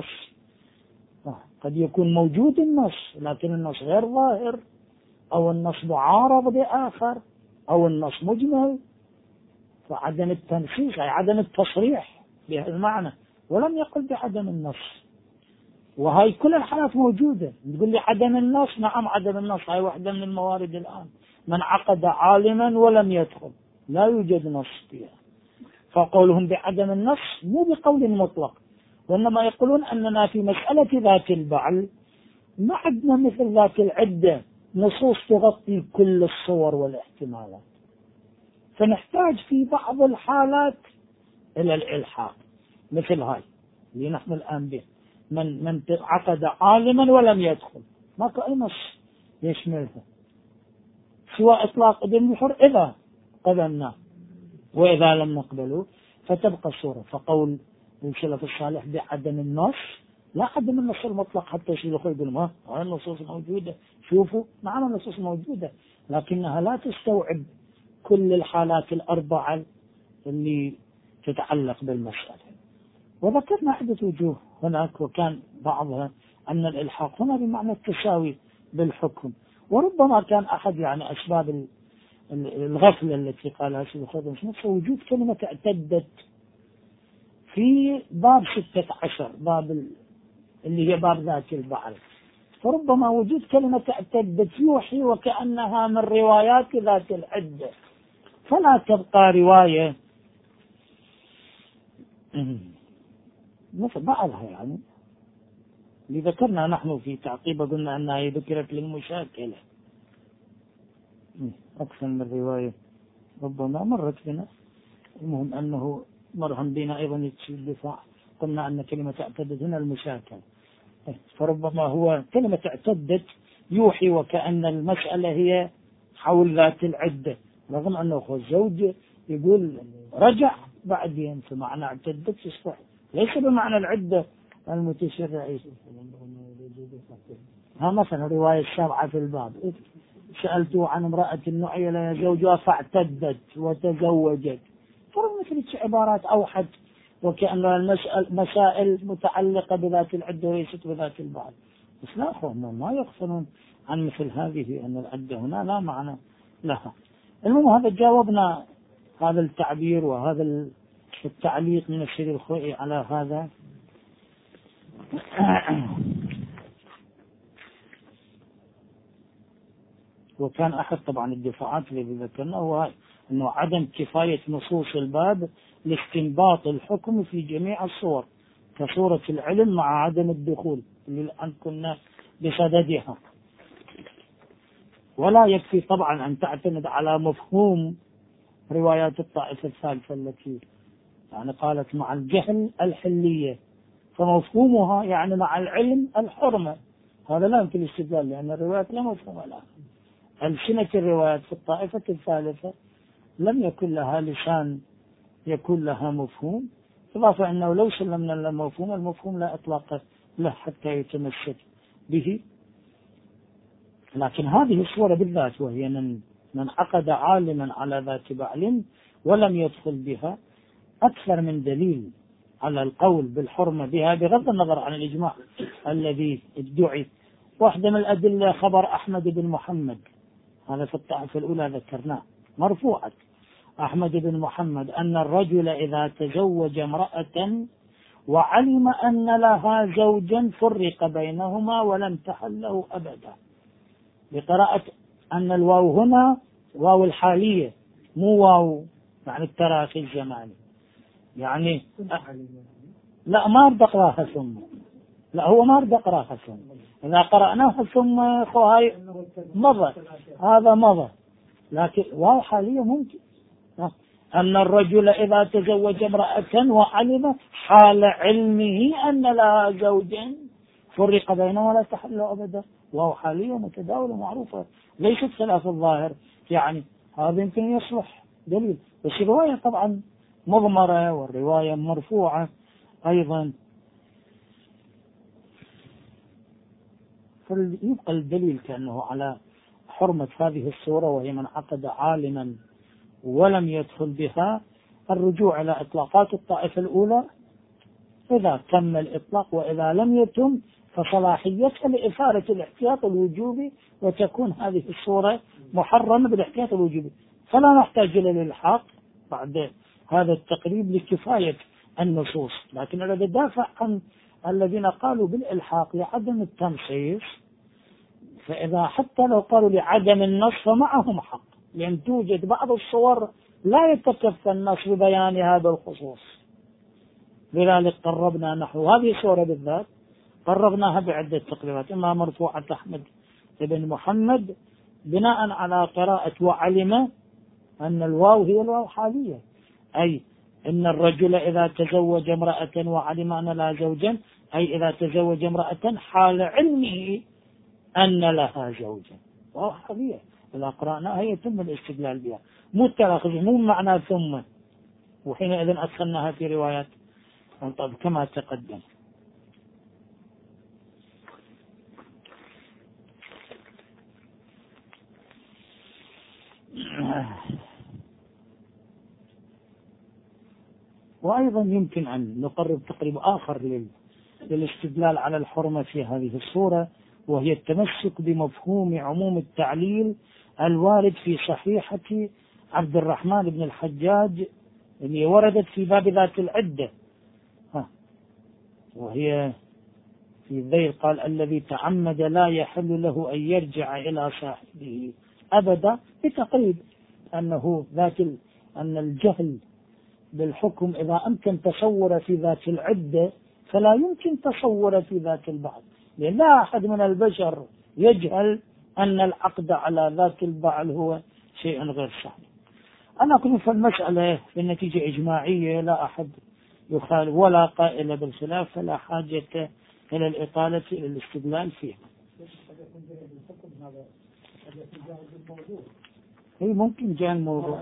قد يكون موجود النص لكن النص غير ظاهر، أو النص معارض بآخر، أو النص مجمل. فعدم التنصيص أي عدم التصريح بهذا المعنى، ولم يقل بعدم النص. وهي كل الحالات موجودة. تقول لي عدم النص، نعم عدم النص هاي واحدة من الموارد الآن. من عقد عالما ولم يدخل لا يوجد نص فيها. فقولهم بعدم النص مو بقول مطلق، وإنما يقولون أننا في مسألة ذات البعل ما عندنا مثل ذات العدة نصوص تغطي كل الصور والاحتمالات، فنحتاج في بعض الحالات إلى الإلحاق مثل هاي اللي نحن الآن به. من من عقد عالما ولم يدخل ماكو أي نص يشملها سواء إطلاق ابن الحر إذا قبلناه، وإذا لم نقبله فتبقى الصورة. فقول السلف الصالح بعدم النص لا عدم النص المطلق، حتى يشيلوا يقول ما النصوص موجودة. شوفوا نعم النصوص موجودة لكنها لا تستوعب كل الحالات الأربعة اللي تتعلق بالمسألة. وذكرنا عدة وجوه هناك، وكان بعضها أن الإلحاق هنا بمعنى التساوي بالحكم. وربما كان أحد يعني أسباب الغفلة التي قالها سيد الخوئي نفسه وجود كلمة اعتدت في باب ستة عشر، باب اللي هي باب ذات البعل. فربما وجود كلمة اعتدت يوحي وكأنها من روايات ذات العدة، فلا تبقى رواية مثل بعضها يعني اللي ذكرنا نحن في تعقيبه قلنا أنها ذكرت للمشاكلة أكثر من رواية ربما مرت بنا. المهم أنه مرهم بنا أيضا الدفاع، قلنا أن كلمة اعتدت هنا المشاكلة. فربما هو كلمة اعتدت يوحي وكأن المسألة هي حول ذات العدة، رغم أنه الزوج يقول رجع بعدين، فمعنى اعتدت يصبح ليس بمعنى العدة المتشرعة. ها مثلا رواية السابعة في الباب سألته عن امرأة نعي لها زوجها فاعتدت وتزوجت. فرغم مثل عبارات أوحد وكأنها المسائل متعلقة بذات العدة وليست بذات البعل. بس لا أخوهم ما يغفلون عن مثل هذه أن العدة هنا لا معنى لها. المهم هذا جاوبنا هذا التعبير وهذا التعليق من السيد الخوئي على هذا. وكان أحد طبعا الدفاعات الذي ذكرنا هو أنه عدم كفاية نصوص الباب لاستنباط الحكم في جميع الصور كصورة العلم مع عدم الدخول اللي الآن كنا بصددها. ولا يكفي طبعا أن تعتمد على مفهوم روايات الطائفة الثالثة التي يعني قالت مع الجهل الحلية، فمفهومها يعني مع العلم الحرمة. هذا لا يمكن الاستدلال لأن الروايات لا مفهوم لها. ألسنة الروايات في الطائفة الثالثة لم يكن لها لسان يكون لها مفهوم، إضافة أنه لو سلمنا المفهوم المفهوم لا إطلاق له حتى يتمسك به. لكن هذه الصورة بالذات وهي من من عقد عالما على ذات بعل ولم يدخل بها أكثر من دليل على القول بالحرمة بها بغض النظر عن الإجماع الذي ادعي. واحدة من الأدلة خبر أحمد بن محمد، هذا في الطائفة الأولى ذكرناه مرفوعة، أحمد بن محمد أن الرجل إذا تزوج امرأة وعلم أن لها زوجا فرق بينهما ولم تحل له أبدا، بقراءة أن الواو هنا واو الحالية مو واو يعني التراخي الزماني، يعني لا ما أرد أقراها ثم، لا هو ما أرد أقراها ثم، إذا قرأناها ثم هاي مضى، هذا مضى، لكن واو حالية ممكن أن الرجل إذا تزوج امرأة وعلم حال علمه أن لها زوجا فرق بينهما ولا تحل أبدا، واو حالية متداولة معروفة ليست خلاف الظاهر، يعني هذا يمكن يصلح دليل، بس الرواية طبعا مضمرة والرواية مرفوعة أيضا، فيبقى الدليل كأنه على حرمة هذه الصورة، وهي من عقد عالما ولم يدخل بها الرجوع إلى إطلاقات الطائفة الأولى إذا تم الإطلاق، وإذا لم يتم فصلاحيتها لإثارة الاحتياط الوجوبي، وتكون هذه الصورة محرمة بالاحتياط الوجوبي، فلا نحتاج إلى الإلحاق بعد هذا التقريب لكفاية النصوص. لكن أنا بدافع عن الذين قالوا بالإلحاق لعدم التنصيص، فإذا حتى لو قالوا لعدم النص فمعهم حق، لأن توجد بعض الصور لا يتكفى النص ببيان هذا الخصوص، لذلك قربنا نحو هذه الصورة بالذات قربناها بعدة تقريبات، إما مرفوعة أحمد بن محمد بناء على قراءة وعلم أن الواو هي الواو حالية، أي إن الرجل إذا تزوج امرأة وعلم أن لها زوجا، أي إذا تزوج امرأة حال علمه أن لها زوجا، واو حالية إذا قرأناها يتم الاستدلال بها، مو التراخي مو معنى ثم، وحينئذ أدخلناها في روايات طب كما تقدم. وأيضا يمكن أن نقرب تقريب آخر للاستدلال على الحرمة في هذه الصورة، وهي التمسك بمفهوم عموم التعليل الوارد في صحيحة عبد الرحمن بن الحجاج اللي وردت في باب ذات العدة، ها وهي في الذيل قال الذي تعمد لا يحل له أن يرجع إلى صاحبه أبدا، بتقريب أنه ذات أن الجهل بالحكم إذا أمكن تصور في ذات العدة فلا يمكن تصور في ذات البعض، لأن لا أحد من البشر يجهل أن العقد على ذات البعض هو شيء غير صحيح. أنا أقول في المسألة في النتيجة إجماعية لا أحد يخالف ولا قائل بالخلاف، فلا حاجة إلى الإطالة إلى الاستدلال فيها. أي ممكن جاء الموضوع،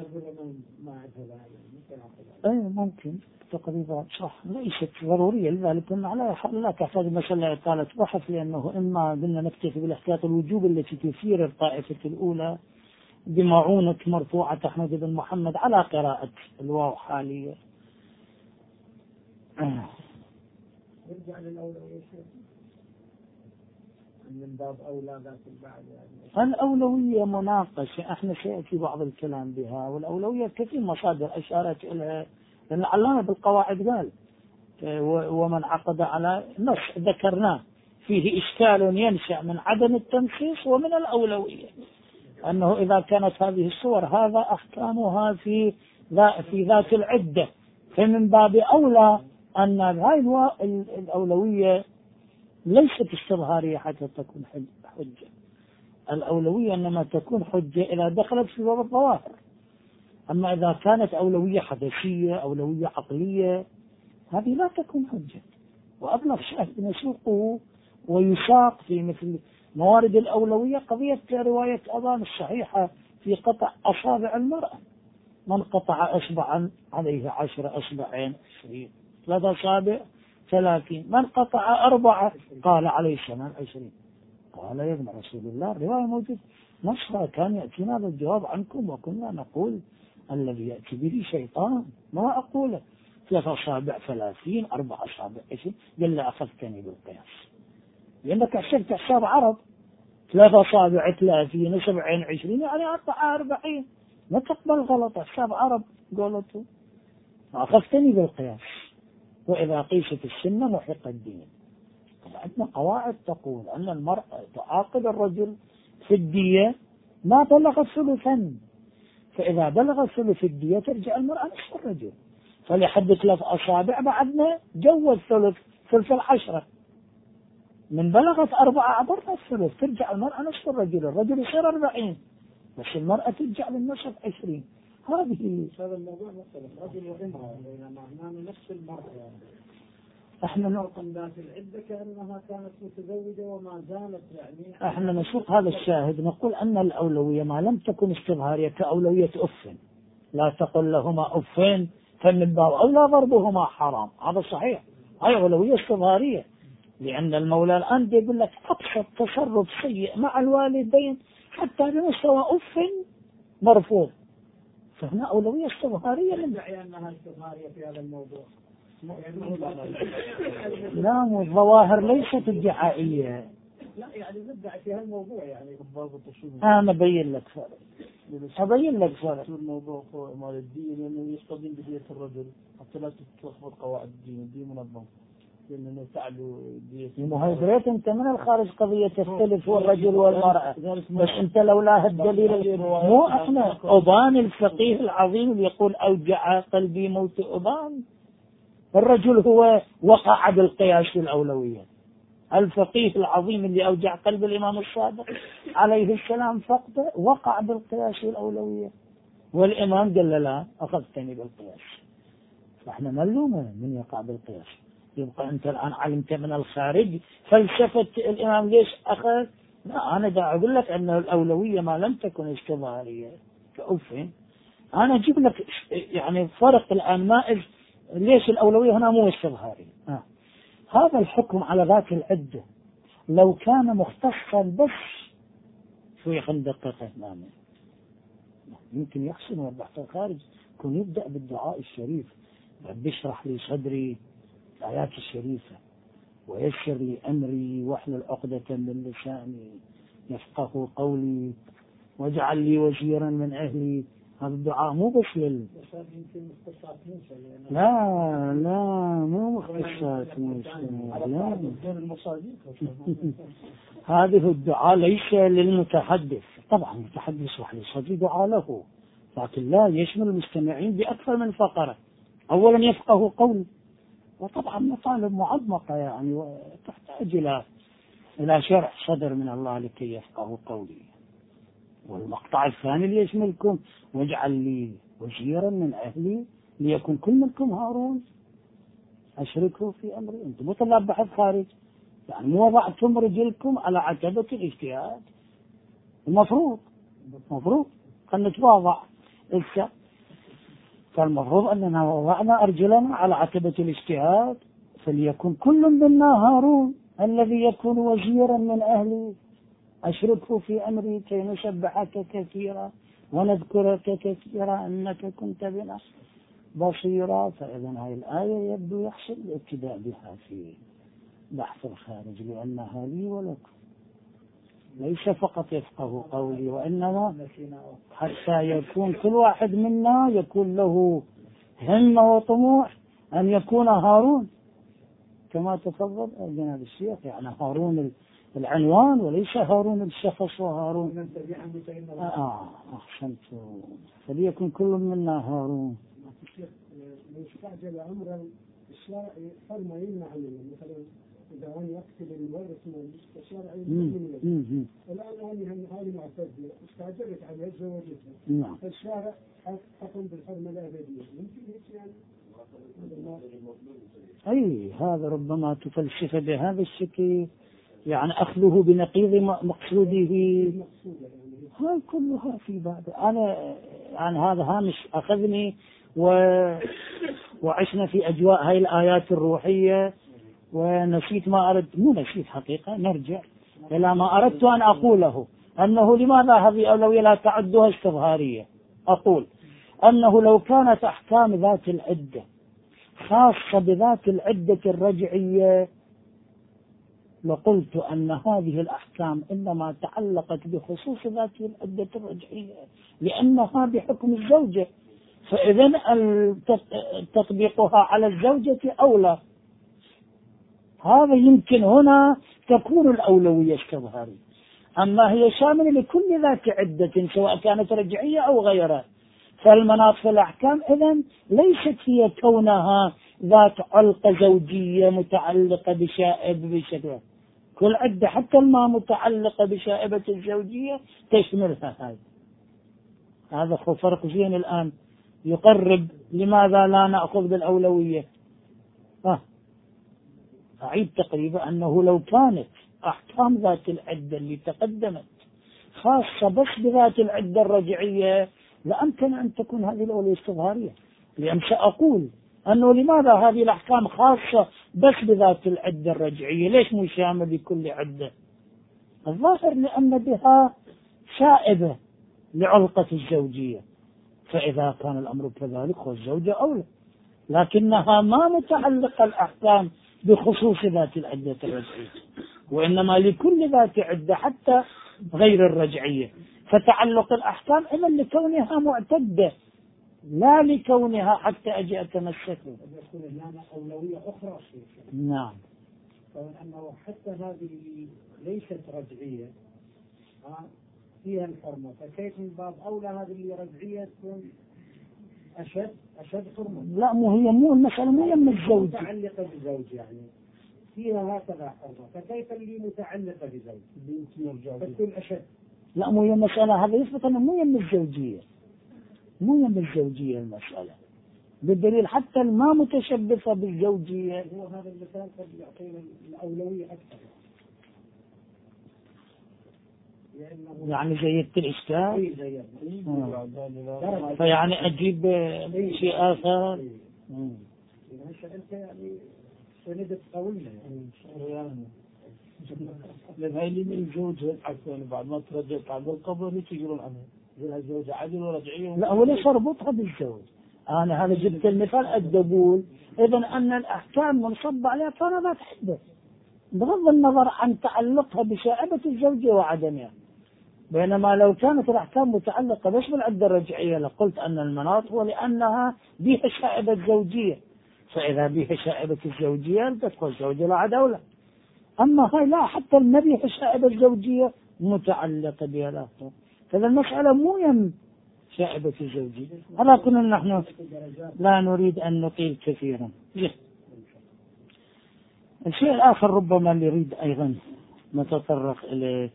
أي ممكن تقريبا صح، ليست ضرورية، لذلك على حال لا تحتاج مسألة إطالة بحث، لأنه إما قلنا نكتفي بالاحتياط الوجوب التي تثير الطائفة الأولى بمعونة مرفوعة أحمد بن محمد على قراءة الواو حالية. نرجع للأولوية من باب أولى ذات البعض، يعني الأولوية مناقشة احنا سيأتي بعض الكلام بها، والأولوية كثير مصادر أشارت إلى لأن العلامة بالقواعد قال ومن عقد على نص ذكرناه فيه إشكال ينشأ من عدم التنصيص ومن الأولوية، أنه إذا كانت هذه الصور هذا أحكامها في في ذات العدة، فمن باب أولى أن هذه الأولوية ليست استظهارية حتى تكون حجة، الأولوية إنما تكون حجة إذا دخلت في باب الظواهر، أما إذا كانت أولوية حدثية أولوية عقلية هذه لا تكون حجة. وأبلغ شيء نسوقه ويساق في مثل موارد الأولوية قضية رواية أبان الصحيحة في قطع أصابع المرأة، من قطع أصبعا عليه عشر أصبعين عشرين، ثلاثة أصابع ثلاثين، من قطع أربعة قال عليه ثمان عشرين. قال يا ابن رسول الله الرواية موجود نصها كان يأتينا بالجواب عنكم وكنا نقول الذي يأتي به شيطان ما أقوله، ثلاثة أصابع ثلاثين أربع أصابع عشرين، قال لا أخذتني بالقياس لأنك حسبت حساب عرب، ثلاثة أصابع ثلاثين سبعين عشرين يعني أربعة أربعين، ما تقبل غلط حساب عرب قولته، أخذتني بالقياس. وإذا قيست السنة محق الدين. عندنا قواعد تقول أن المرأة تعاقد الرجل في الدية ما بلغ ثلثا، فإذا بلغ ثلث الدية ترجع المرأة نصف الرجل، فلحد ثلاث أصابع بعدنا جوز ثلث ثلث العشرة، من بلغت أربعة عبرنا الثلث ترجع المرأة نصف الرجل، الرجل يصير أربعين بس المرأة ترجع للنصف عشرين. هذه هذا الموضوع مختلف، رجل وامرأة معناه نفس المرأة. احنا نعطي ذات العدة كأنها كانت متزوجة وما زالت يعني. احنا نسوق هذا الشاهد نقول أن الأولوية ما لم تكن استظهارية كأولوية أف، لا تقل لهما أفين فمن باب أولى ضربهما حرام، هذا صحيح، هاي أولوية استظهارية، لأن المولى الآن يقول لك أبسط تصرف سيء مع الوالدين حتى بمستوى أف مرفوض، فهنا أولوية استظهارية. ندعي أنها استظهارية في هذا الموضوع. لا، الظواهر ليست ادعائية. لا يعني ندعي في هالموضوع يعني. أنا أبين لك فرق. أبين لك فرق. الموضوع مال الدين لأنه يستخدم بدية الرجل حتى لا تتلخبط قواعد الدين، الدين منظم. لأنه تعلو دية. مهاجرات أنت من الخارج قضية تختلف والرجل والمرأة، بس أنت لولا هالدليل مو إحنا. أبان الفقيه العظيم اللي يقول أوجع قلبي موت أبان، الرجل هو وقع بالقياس في الأولوية. الفقيه العظيم اللي أوجع قلب الإمام الصادق عليه السلام فقط وقع بالقياس في الأولوية، والإمام قال لا أخذتني بالقياس، فإحنا ملومة من يقع بالقياس. يبقى أنت الآن علمت من الخارج فلسفة الإمام ليش أخذ. لا، أنا دا أقول لك أن الأولوية ما لم تكن استظهارية كأوفين. أنا أجيب لك يعني فرق الآن مائز ليش الأولوية هنا مو استظهارية. آه. هذا الحكم على ذات العدة لو كان مختصا بس شوي خندقة هنا يمكن يحسن والبحث الخارج يكون يبدأ بالدعاء الشريف، رب اشرح لي صدري الآيات الشريفة ويسر لي أمري واحلل عقدة من لساني يفقه قولي واجعل لي وزيرا من أهلي. هذا الدعاء مو بس لل لا لا مو مختصات موسى، هذه الدعاء ليس للمتحدث، طبعا المتحدث يشرح لي صدري دعاء له، لكن لا يشمل المستمعين بأكثر من فقرة. أولا يفقه قولي، وطبعا مطالب معمقة يعني وتحتاج إلى إلى شرح صدر من الله لكي يفقه قولي. والمقطع الثاني اللي يشملكم واجعل لي وزيرا من أهلي ليكن كل منكم هارون أشركه في أمري. أنتم مو طلاب بحث خارج، يعني مو وضعتم رجلكم على عتبة الاجتهاد. المفروض المفروض أن نتواضع إلسا، فالمفروض أننا وضعنا أرجلنا على عتبة الاجتهاد، فليكن كل منا هارون الذي يكون وزيرا من أهلي أشركه في أمري كي نسبحك كثيرا ونذكرك كثيرا أنك كنت بنا بصيرا. فإذا هذه الآية يبدو يحسن الابتداء بها في بحث الخارج، لأنها لي ولكم، ليس فقط يفقه قولي وإنما حتى يكون كل واحد منا يكون له همة وطموح أن يكون هارون كما تفضل جناب الشيخ، يعني هارون العنوان وليس هارون الشخص وهارون آه أحسنت. فليكن كل منا هارون. يستعجل أمر الشرع فرما يمنع منه، مثلا إذا هو يقتل الورث من الشرع يمنع. الآن هذه هذه معتدة استعجلت على زوجتها، فالشارع حكم بالحرمة الأبدية، يمكن يعني أي هذا ربما تفلسف بهذا الشكل، يعني أخذه بنقيض مقصوده، هاي كلها في بعض. أنا يعني هذا هامش أخذني و... وعشنا في أجواء هاي الآيات الروحية ونسيت ما أردت، مو نسيت حقيقة، نرجع إلى ما أردت أن أقوله، أنه لماذا هذه أولوية لا تعدها استظهارية. أقول أنه لو كانت أحكام ذات العدة خاصة بذات العدة الرجعية لقلت أن هذه الأحكام إنما تعلقت بخصوص ذات العدة الرجعية، لأنها بحكم الزوجة، فإذا تطبيقها على الزوجة أولى. هذا يمكن هنا تكون الأولوية التظاهرية. أما هي شاملة لكل ذات عدة سواء كانت رجعية أو غيرها، فالمناط في الأحكام إذن ليست هي كونها ذات علقة زوجية متعلقة بشائب بشكل، كل عدة حتى ما متعلقة بشائبة الزوجية تشملها هاي. هذا هو فرق زين الآن يقرب لماذا لا نأخذ بالأولوية. آه. أعيد تقريبا أنه لو كانت أحكام ذات العدة اللي تقدمت خاصة بس بذات العدة الرجعية لأمكن أن تكون هذه الأولوية استظهارية، لأن سأقول أنه لماذا هذه الأحكام خاصة بس بذات العدة الرجعية، ليش مو شامل لكل عدة؟ الظاهر لأن بها شائبة لعلقة الزوجية، فإذا كان الأمر كذلك والزوجة أولى، لكنها ما متعلقة الأحكام بخصوص ذات العدة الرجعية، وإنما لكل ذات عدة حتى غير الرجعية، فتعلق الأحكام إذا لكونها معتدة لا لكونها حتى أجي أتمسك. يكون لنا أولوية أخرى. نعم. أنه حتى هذه ليست رجعية فيها الحرمة، فكيف من باب أولى هذه اللي رجعية تكون أشد أشد حرمة؟ لا مو هي مو المسألة مو يم الزوج متعلقة بزوج يعني فيها هكذا حرمة، فكيف اللي متعلقة بزوج فتكون أشد؟ لا مو هي المسألة، هذا يثبت أنه مو يم الزوجية، مو يم الزوجية المسألة، بالدليل حتى الما متشبثة بالزوجية. هو هذا المثال قد يعطينا الأولوية أكثر، يعني زيدت الإشكال. فيعني أجيب شيء آخر. أنت يعني سندت قوية يعني لأن هاي اللي من الزوجة عشان بعد ما ترجعت على القبر هيك يقولون عنها زي الزوجة عدل ورجعية. لا هو ليش أربطها بالزوج؟ أنا هذا جبت المثال أدبول إذا أن الأحكام منصب عليها فأنا ما تحدث بغض النظر عن تعلقها بشائبة الزوجة وعدمها، بينما لو كانت الأحكام متعلقة بس بالعدة الرجعية لقلت أن المناط هو لأنها بها شائبة زوجية، فإذا بها شائبة الزوجية تدخل الزوجة لا عدا ولا. أما هاي لا، حتى النبي في الشائبة الزوجية متعلقة بها لا، فإذا المسألة مو يم شائبة الزوجية. على كل نحن لا نريد أن نطيل كثيرا. الشيء الآخر ربما اللي يريد أيضا نتطرق إليه،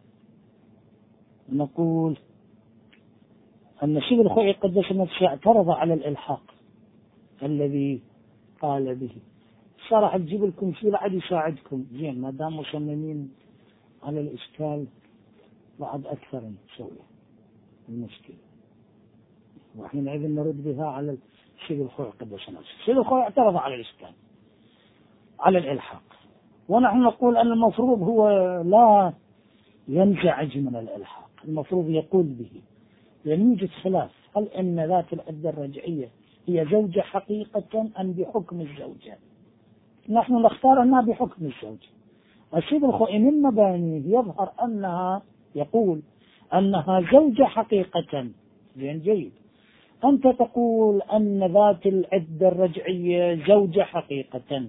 نقول أن الشيخ الخوئي قدس نفسه اعترض على الإلحاق الذي قال به. صراحة تجيب لكم شيء لعد يساعدكم زين ما دام مصممين على الإشكال بعد أكثر نسوي المشكلة، وحينئذ نرد بها على الشيخ الخوئي قدس نفسه. الشيخ الخوئي اعترض على الإشكال على الإلحاق، ونحن نقول أن المفروض هو لا ينزعج من الإلحاق، المفروض يقول به، لأن يوجد خلاف هل أن ذات العدة الرجعية هي زوجة حقيقة أم بحكم الزوجة. نحن نختار أنها بحكم الزوجة. الشيخ الخوئي من مبانيه يظهر أنها يقول أنها زوجة حقيقة. زين جيد، أنت تقول أن ذات العدة الرجعية زوجة حقيقة،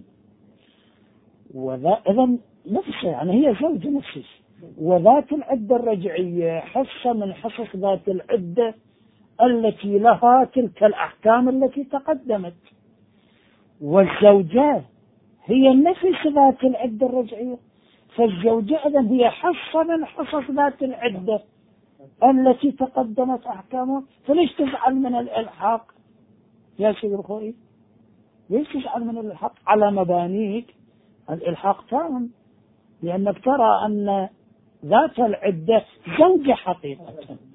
وذا إذن نفسه يعني هي زوجة نفسه، وذات العدة الرجعية حصة من حصص ذات العدة التي لها تلك الأحكام التي تقدمت، والزوجة هي نفس ذات العدة الرجعية، فالزوجة إذن هي حصة من حصص ذات العدة التي تقدمت أحكامها، فليش تزعل من الإلحاق يا سيد الخوئي؟ ليش تزعل من الإلحاق؟ على مبانيك الإلحاق تام، لأنك ترى أن ذات العدة زوجة حقيقة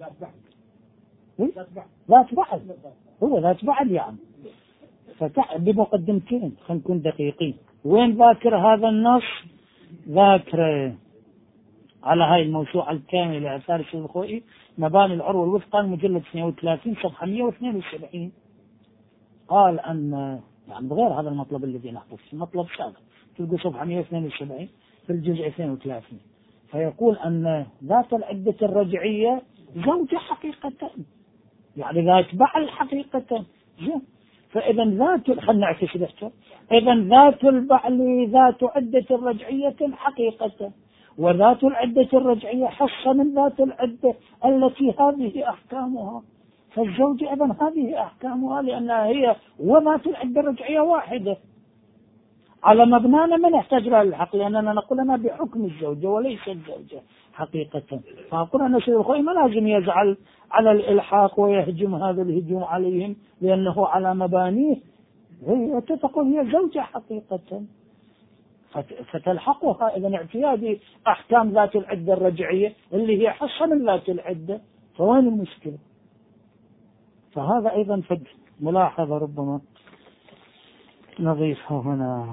ذات بعد، هو ذات بعد يعني. فتع بمقدمتين خلينا نكون دقيقين. وين ذاكر هذا النص؟ ذاكر على هاي الموسوعة الكاملة لآثار الشيخ الخوئي مباني العروة الوثقى المجلد اثنين وثلاثين صفحة مئة واثنين وسبعين، قال أن يعني بغير هذا المطلب الذي نحفظ فيه، مطلب سابق تلقوا صفحة مئة واثنين وسبعين في الجزء اثنين وثلاثين، فيقول أن ذات العدة الرجعية زوجة حقيقة، يعني ذات بعل حقيقة. فإذا ذات، خلنا نعكس دكتور، إذا ذات البعل ذات عدة رجعية حقيقة، وذات العدة الرجعية حصة من ذات العدة التي هذه أحكامها. فالزوجة أيضا هذه أحكامها لأنها هي وذات العدة الرجعية واحدة. على مبنانا ما نحتاج لها الحق، لأننا نقول أنا بحكم الزوجة وليس الزوجة حقيقة. فأقول أن سيد الخوي ما لازم يزعل على الإلحاق ويهجم هذا الهجوم عليهم لأنه على مبانيه، هي تقول هي زوجة حقيقة فتلحقها إذا اعتياد أحكام ذات العدة الرجعية اللي هي حصة من ذات العدة. فوين المشكلة؟ فهذا أيضا فد ملاحظة ربما نضيفها هنا.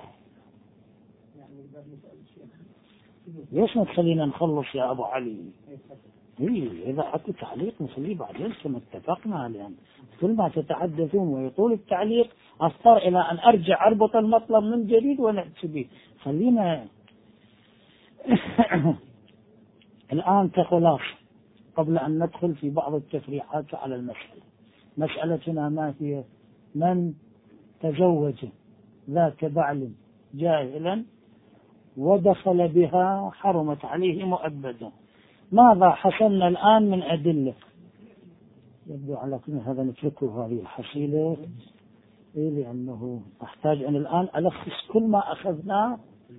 ليش ما تخلينا نخلص يا أبو علي؟ إيه إذا حكوا تعليق نخليه بعدين كما اتفقنا، لأن كل ما تتحدثون ويطول التعليق أضطر إلى أن أرجع أربط المطلب من جديد ونأتي به. خلينا الآن كخلاص قبل أن ندخل في بعض التفريعات على المسألة. مسألتنا ما هي؟ من تزوج ذات بعل جاهلا ودخل بها حرمت عليه مؤبدا. ماذا حصلنا الآن من أدلة؟ يبدو على كل هذا نتركه هذه الحصيلة إيه، لأنه أحتاج أن الآن ألخص كل ما أخذناه.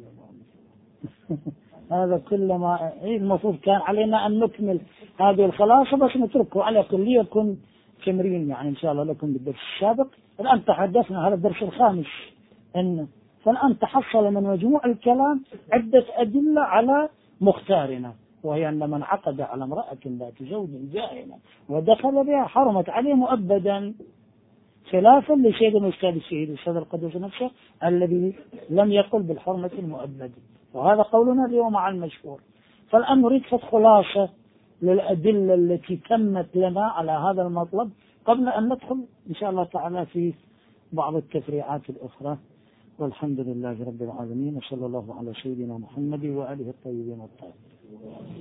هذا كل ما إيه المفروض كان علينا أن نكمل هذه الخلاصة، بس نتركه على كل ليكن تمرين يعني إن شاء الله لكم بالدرس السابق. الآن تحدثنا هذا الدرس الخامس إن فالآن تحصل من مجموع الكلام عدة أدلة على مختارنا، وهي أن من عقد على امرأة ذات زوج جاهلا ودخل بها حرمت عليه مؤبدا، خلافا لسيد الأستاذ السيد الأستاذ القدوس نفسه الذي لم يقل بالحرمة المؤبدة، وهذا قولنا اليوم على المشهور. فالآن نريد خلاصة للأدلة التي تمت لنا على هذا المطلب قبل أن ندخل إن شاء الله تعالى في بعض التفريعات الأخرى. والحمد لله رب العالمين، وصلى الله على سيدنا محمد وآله الطيبين الطاهرين.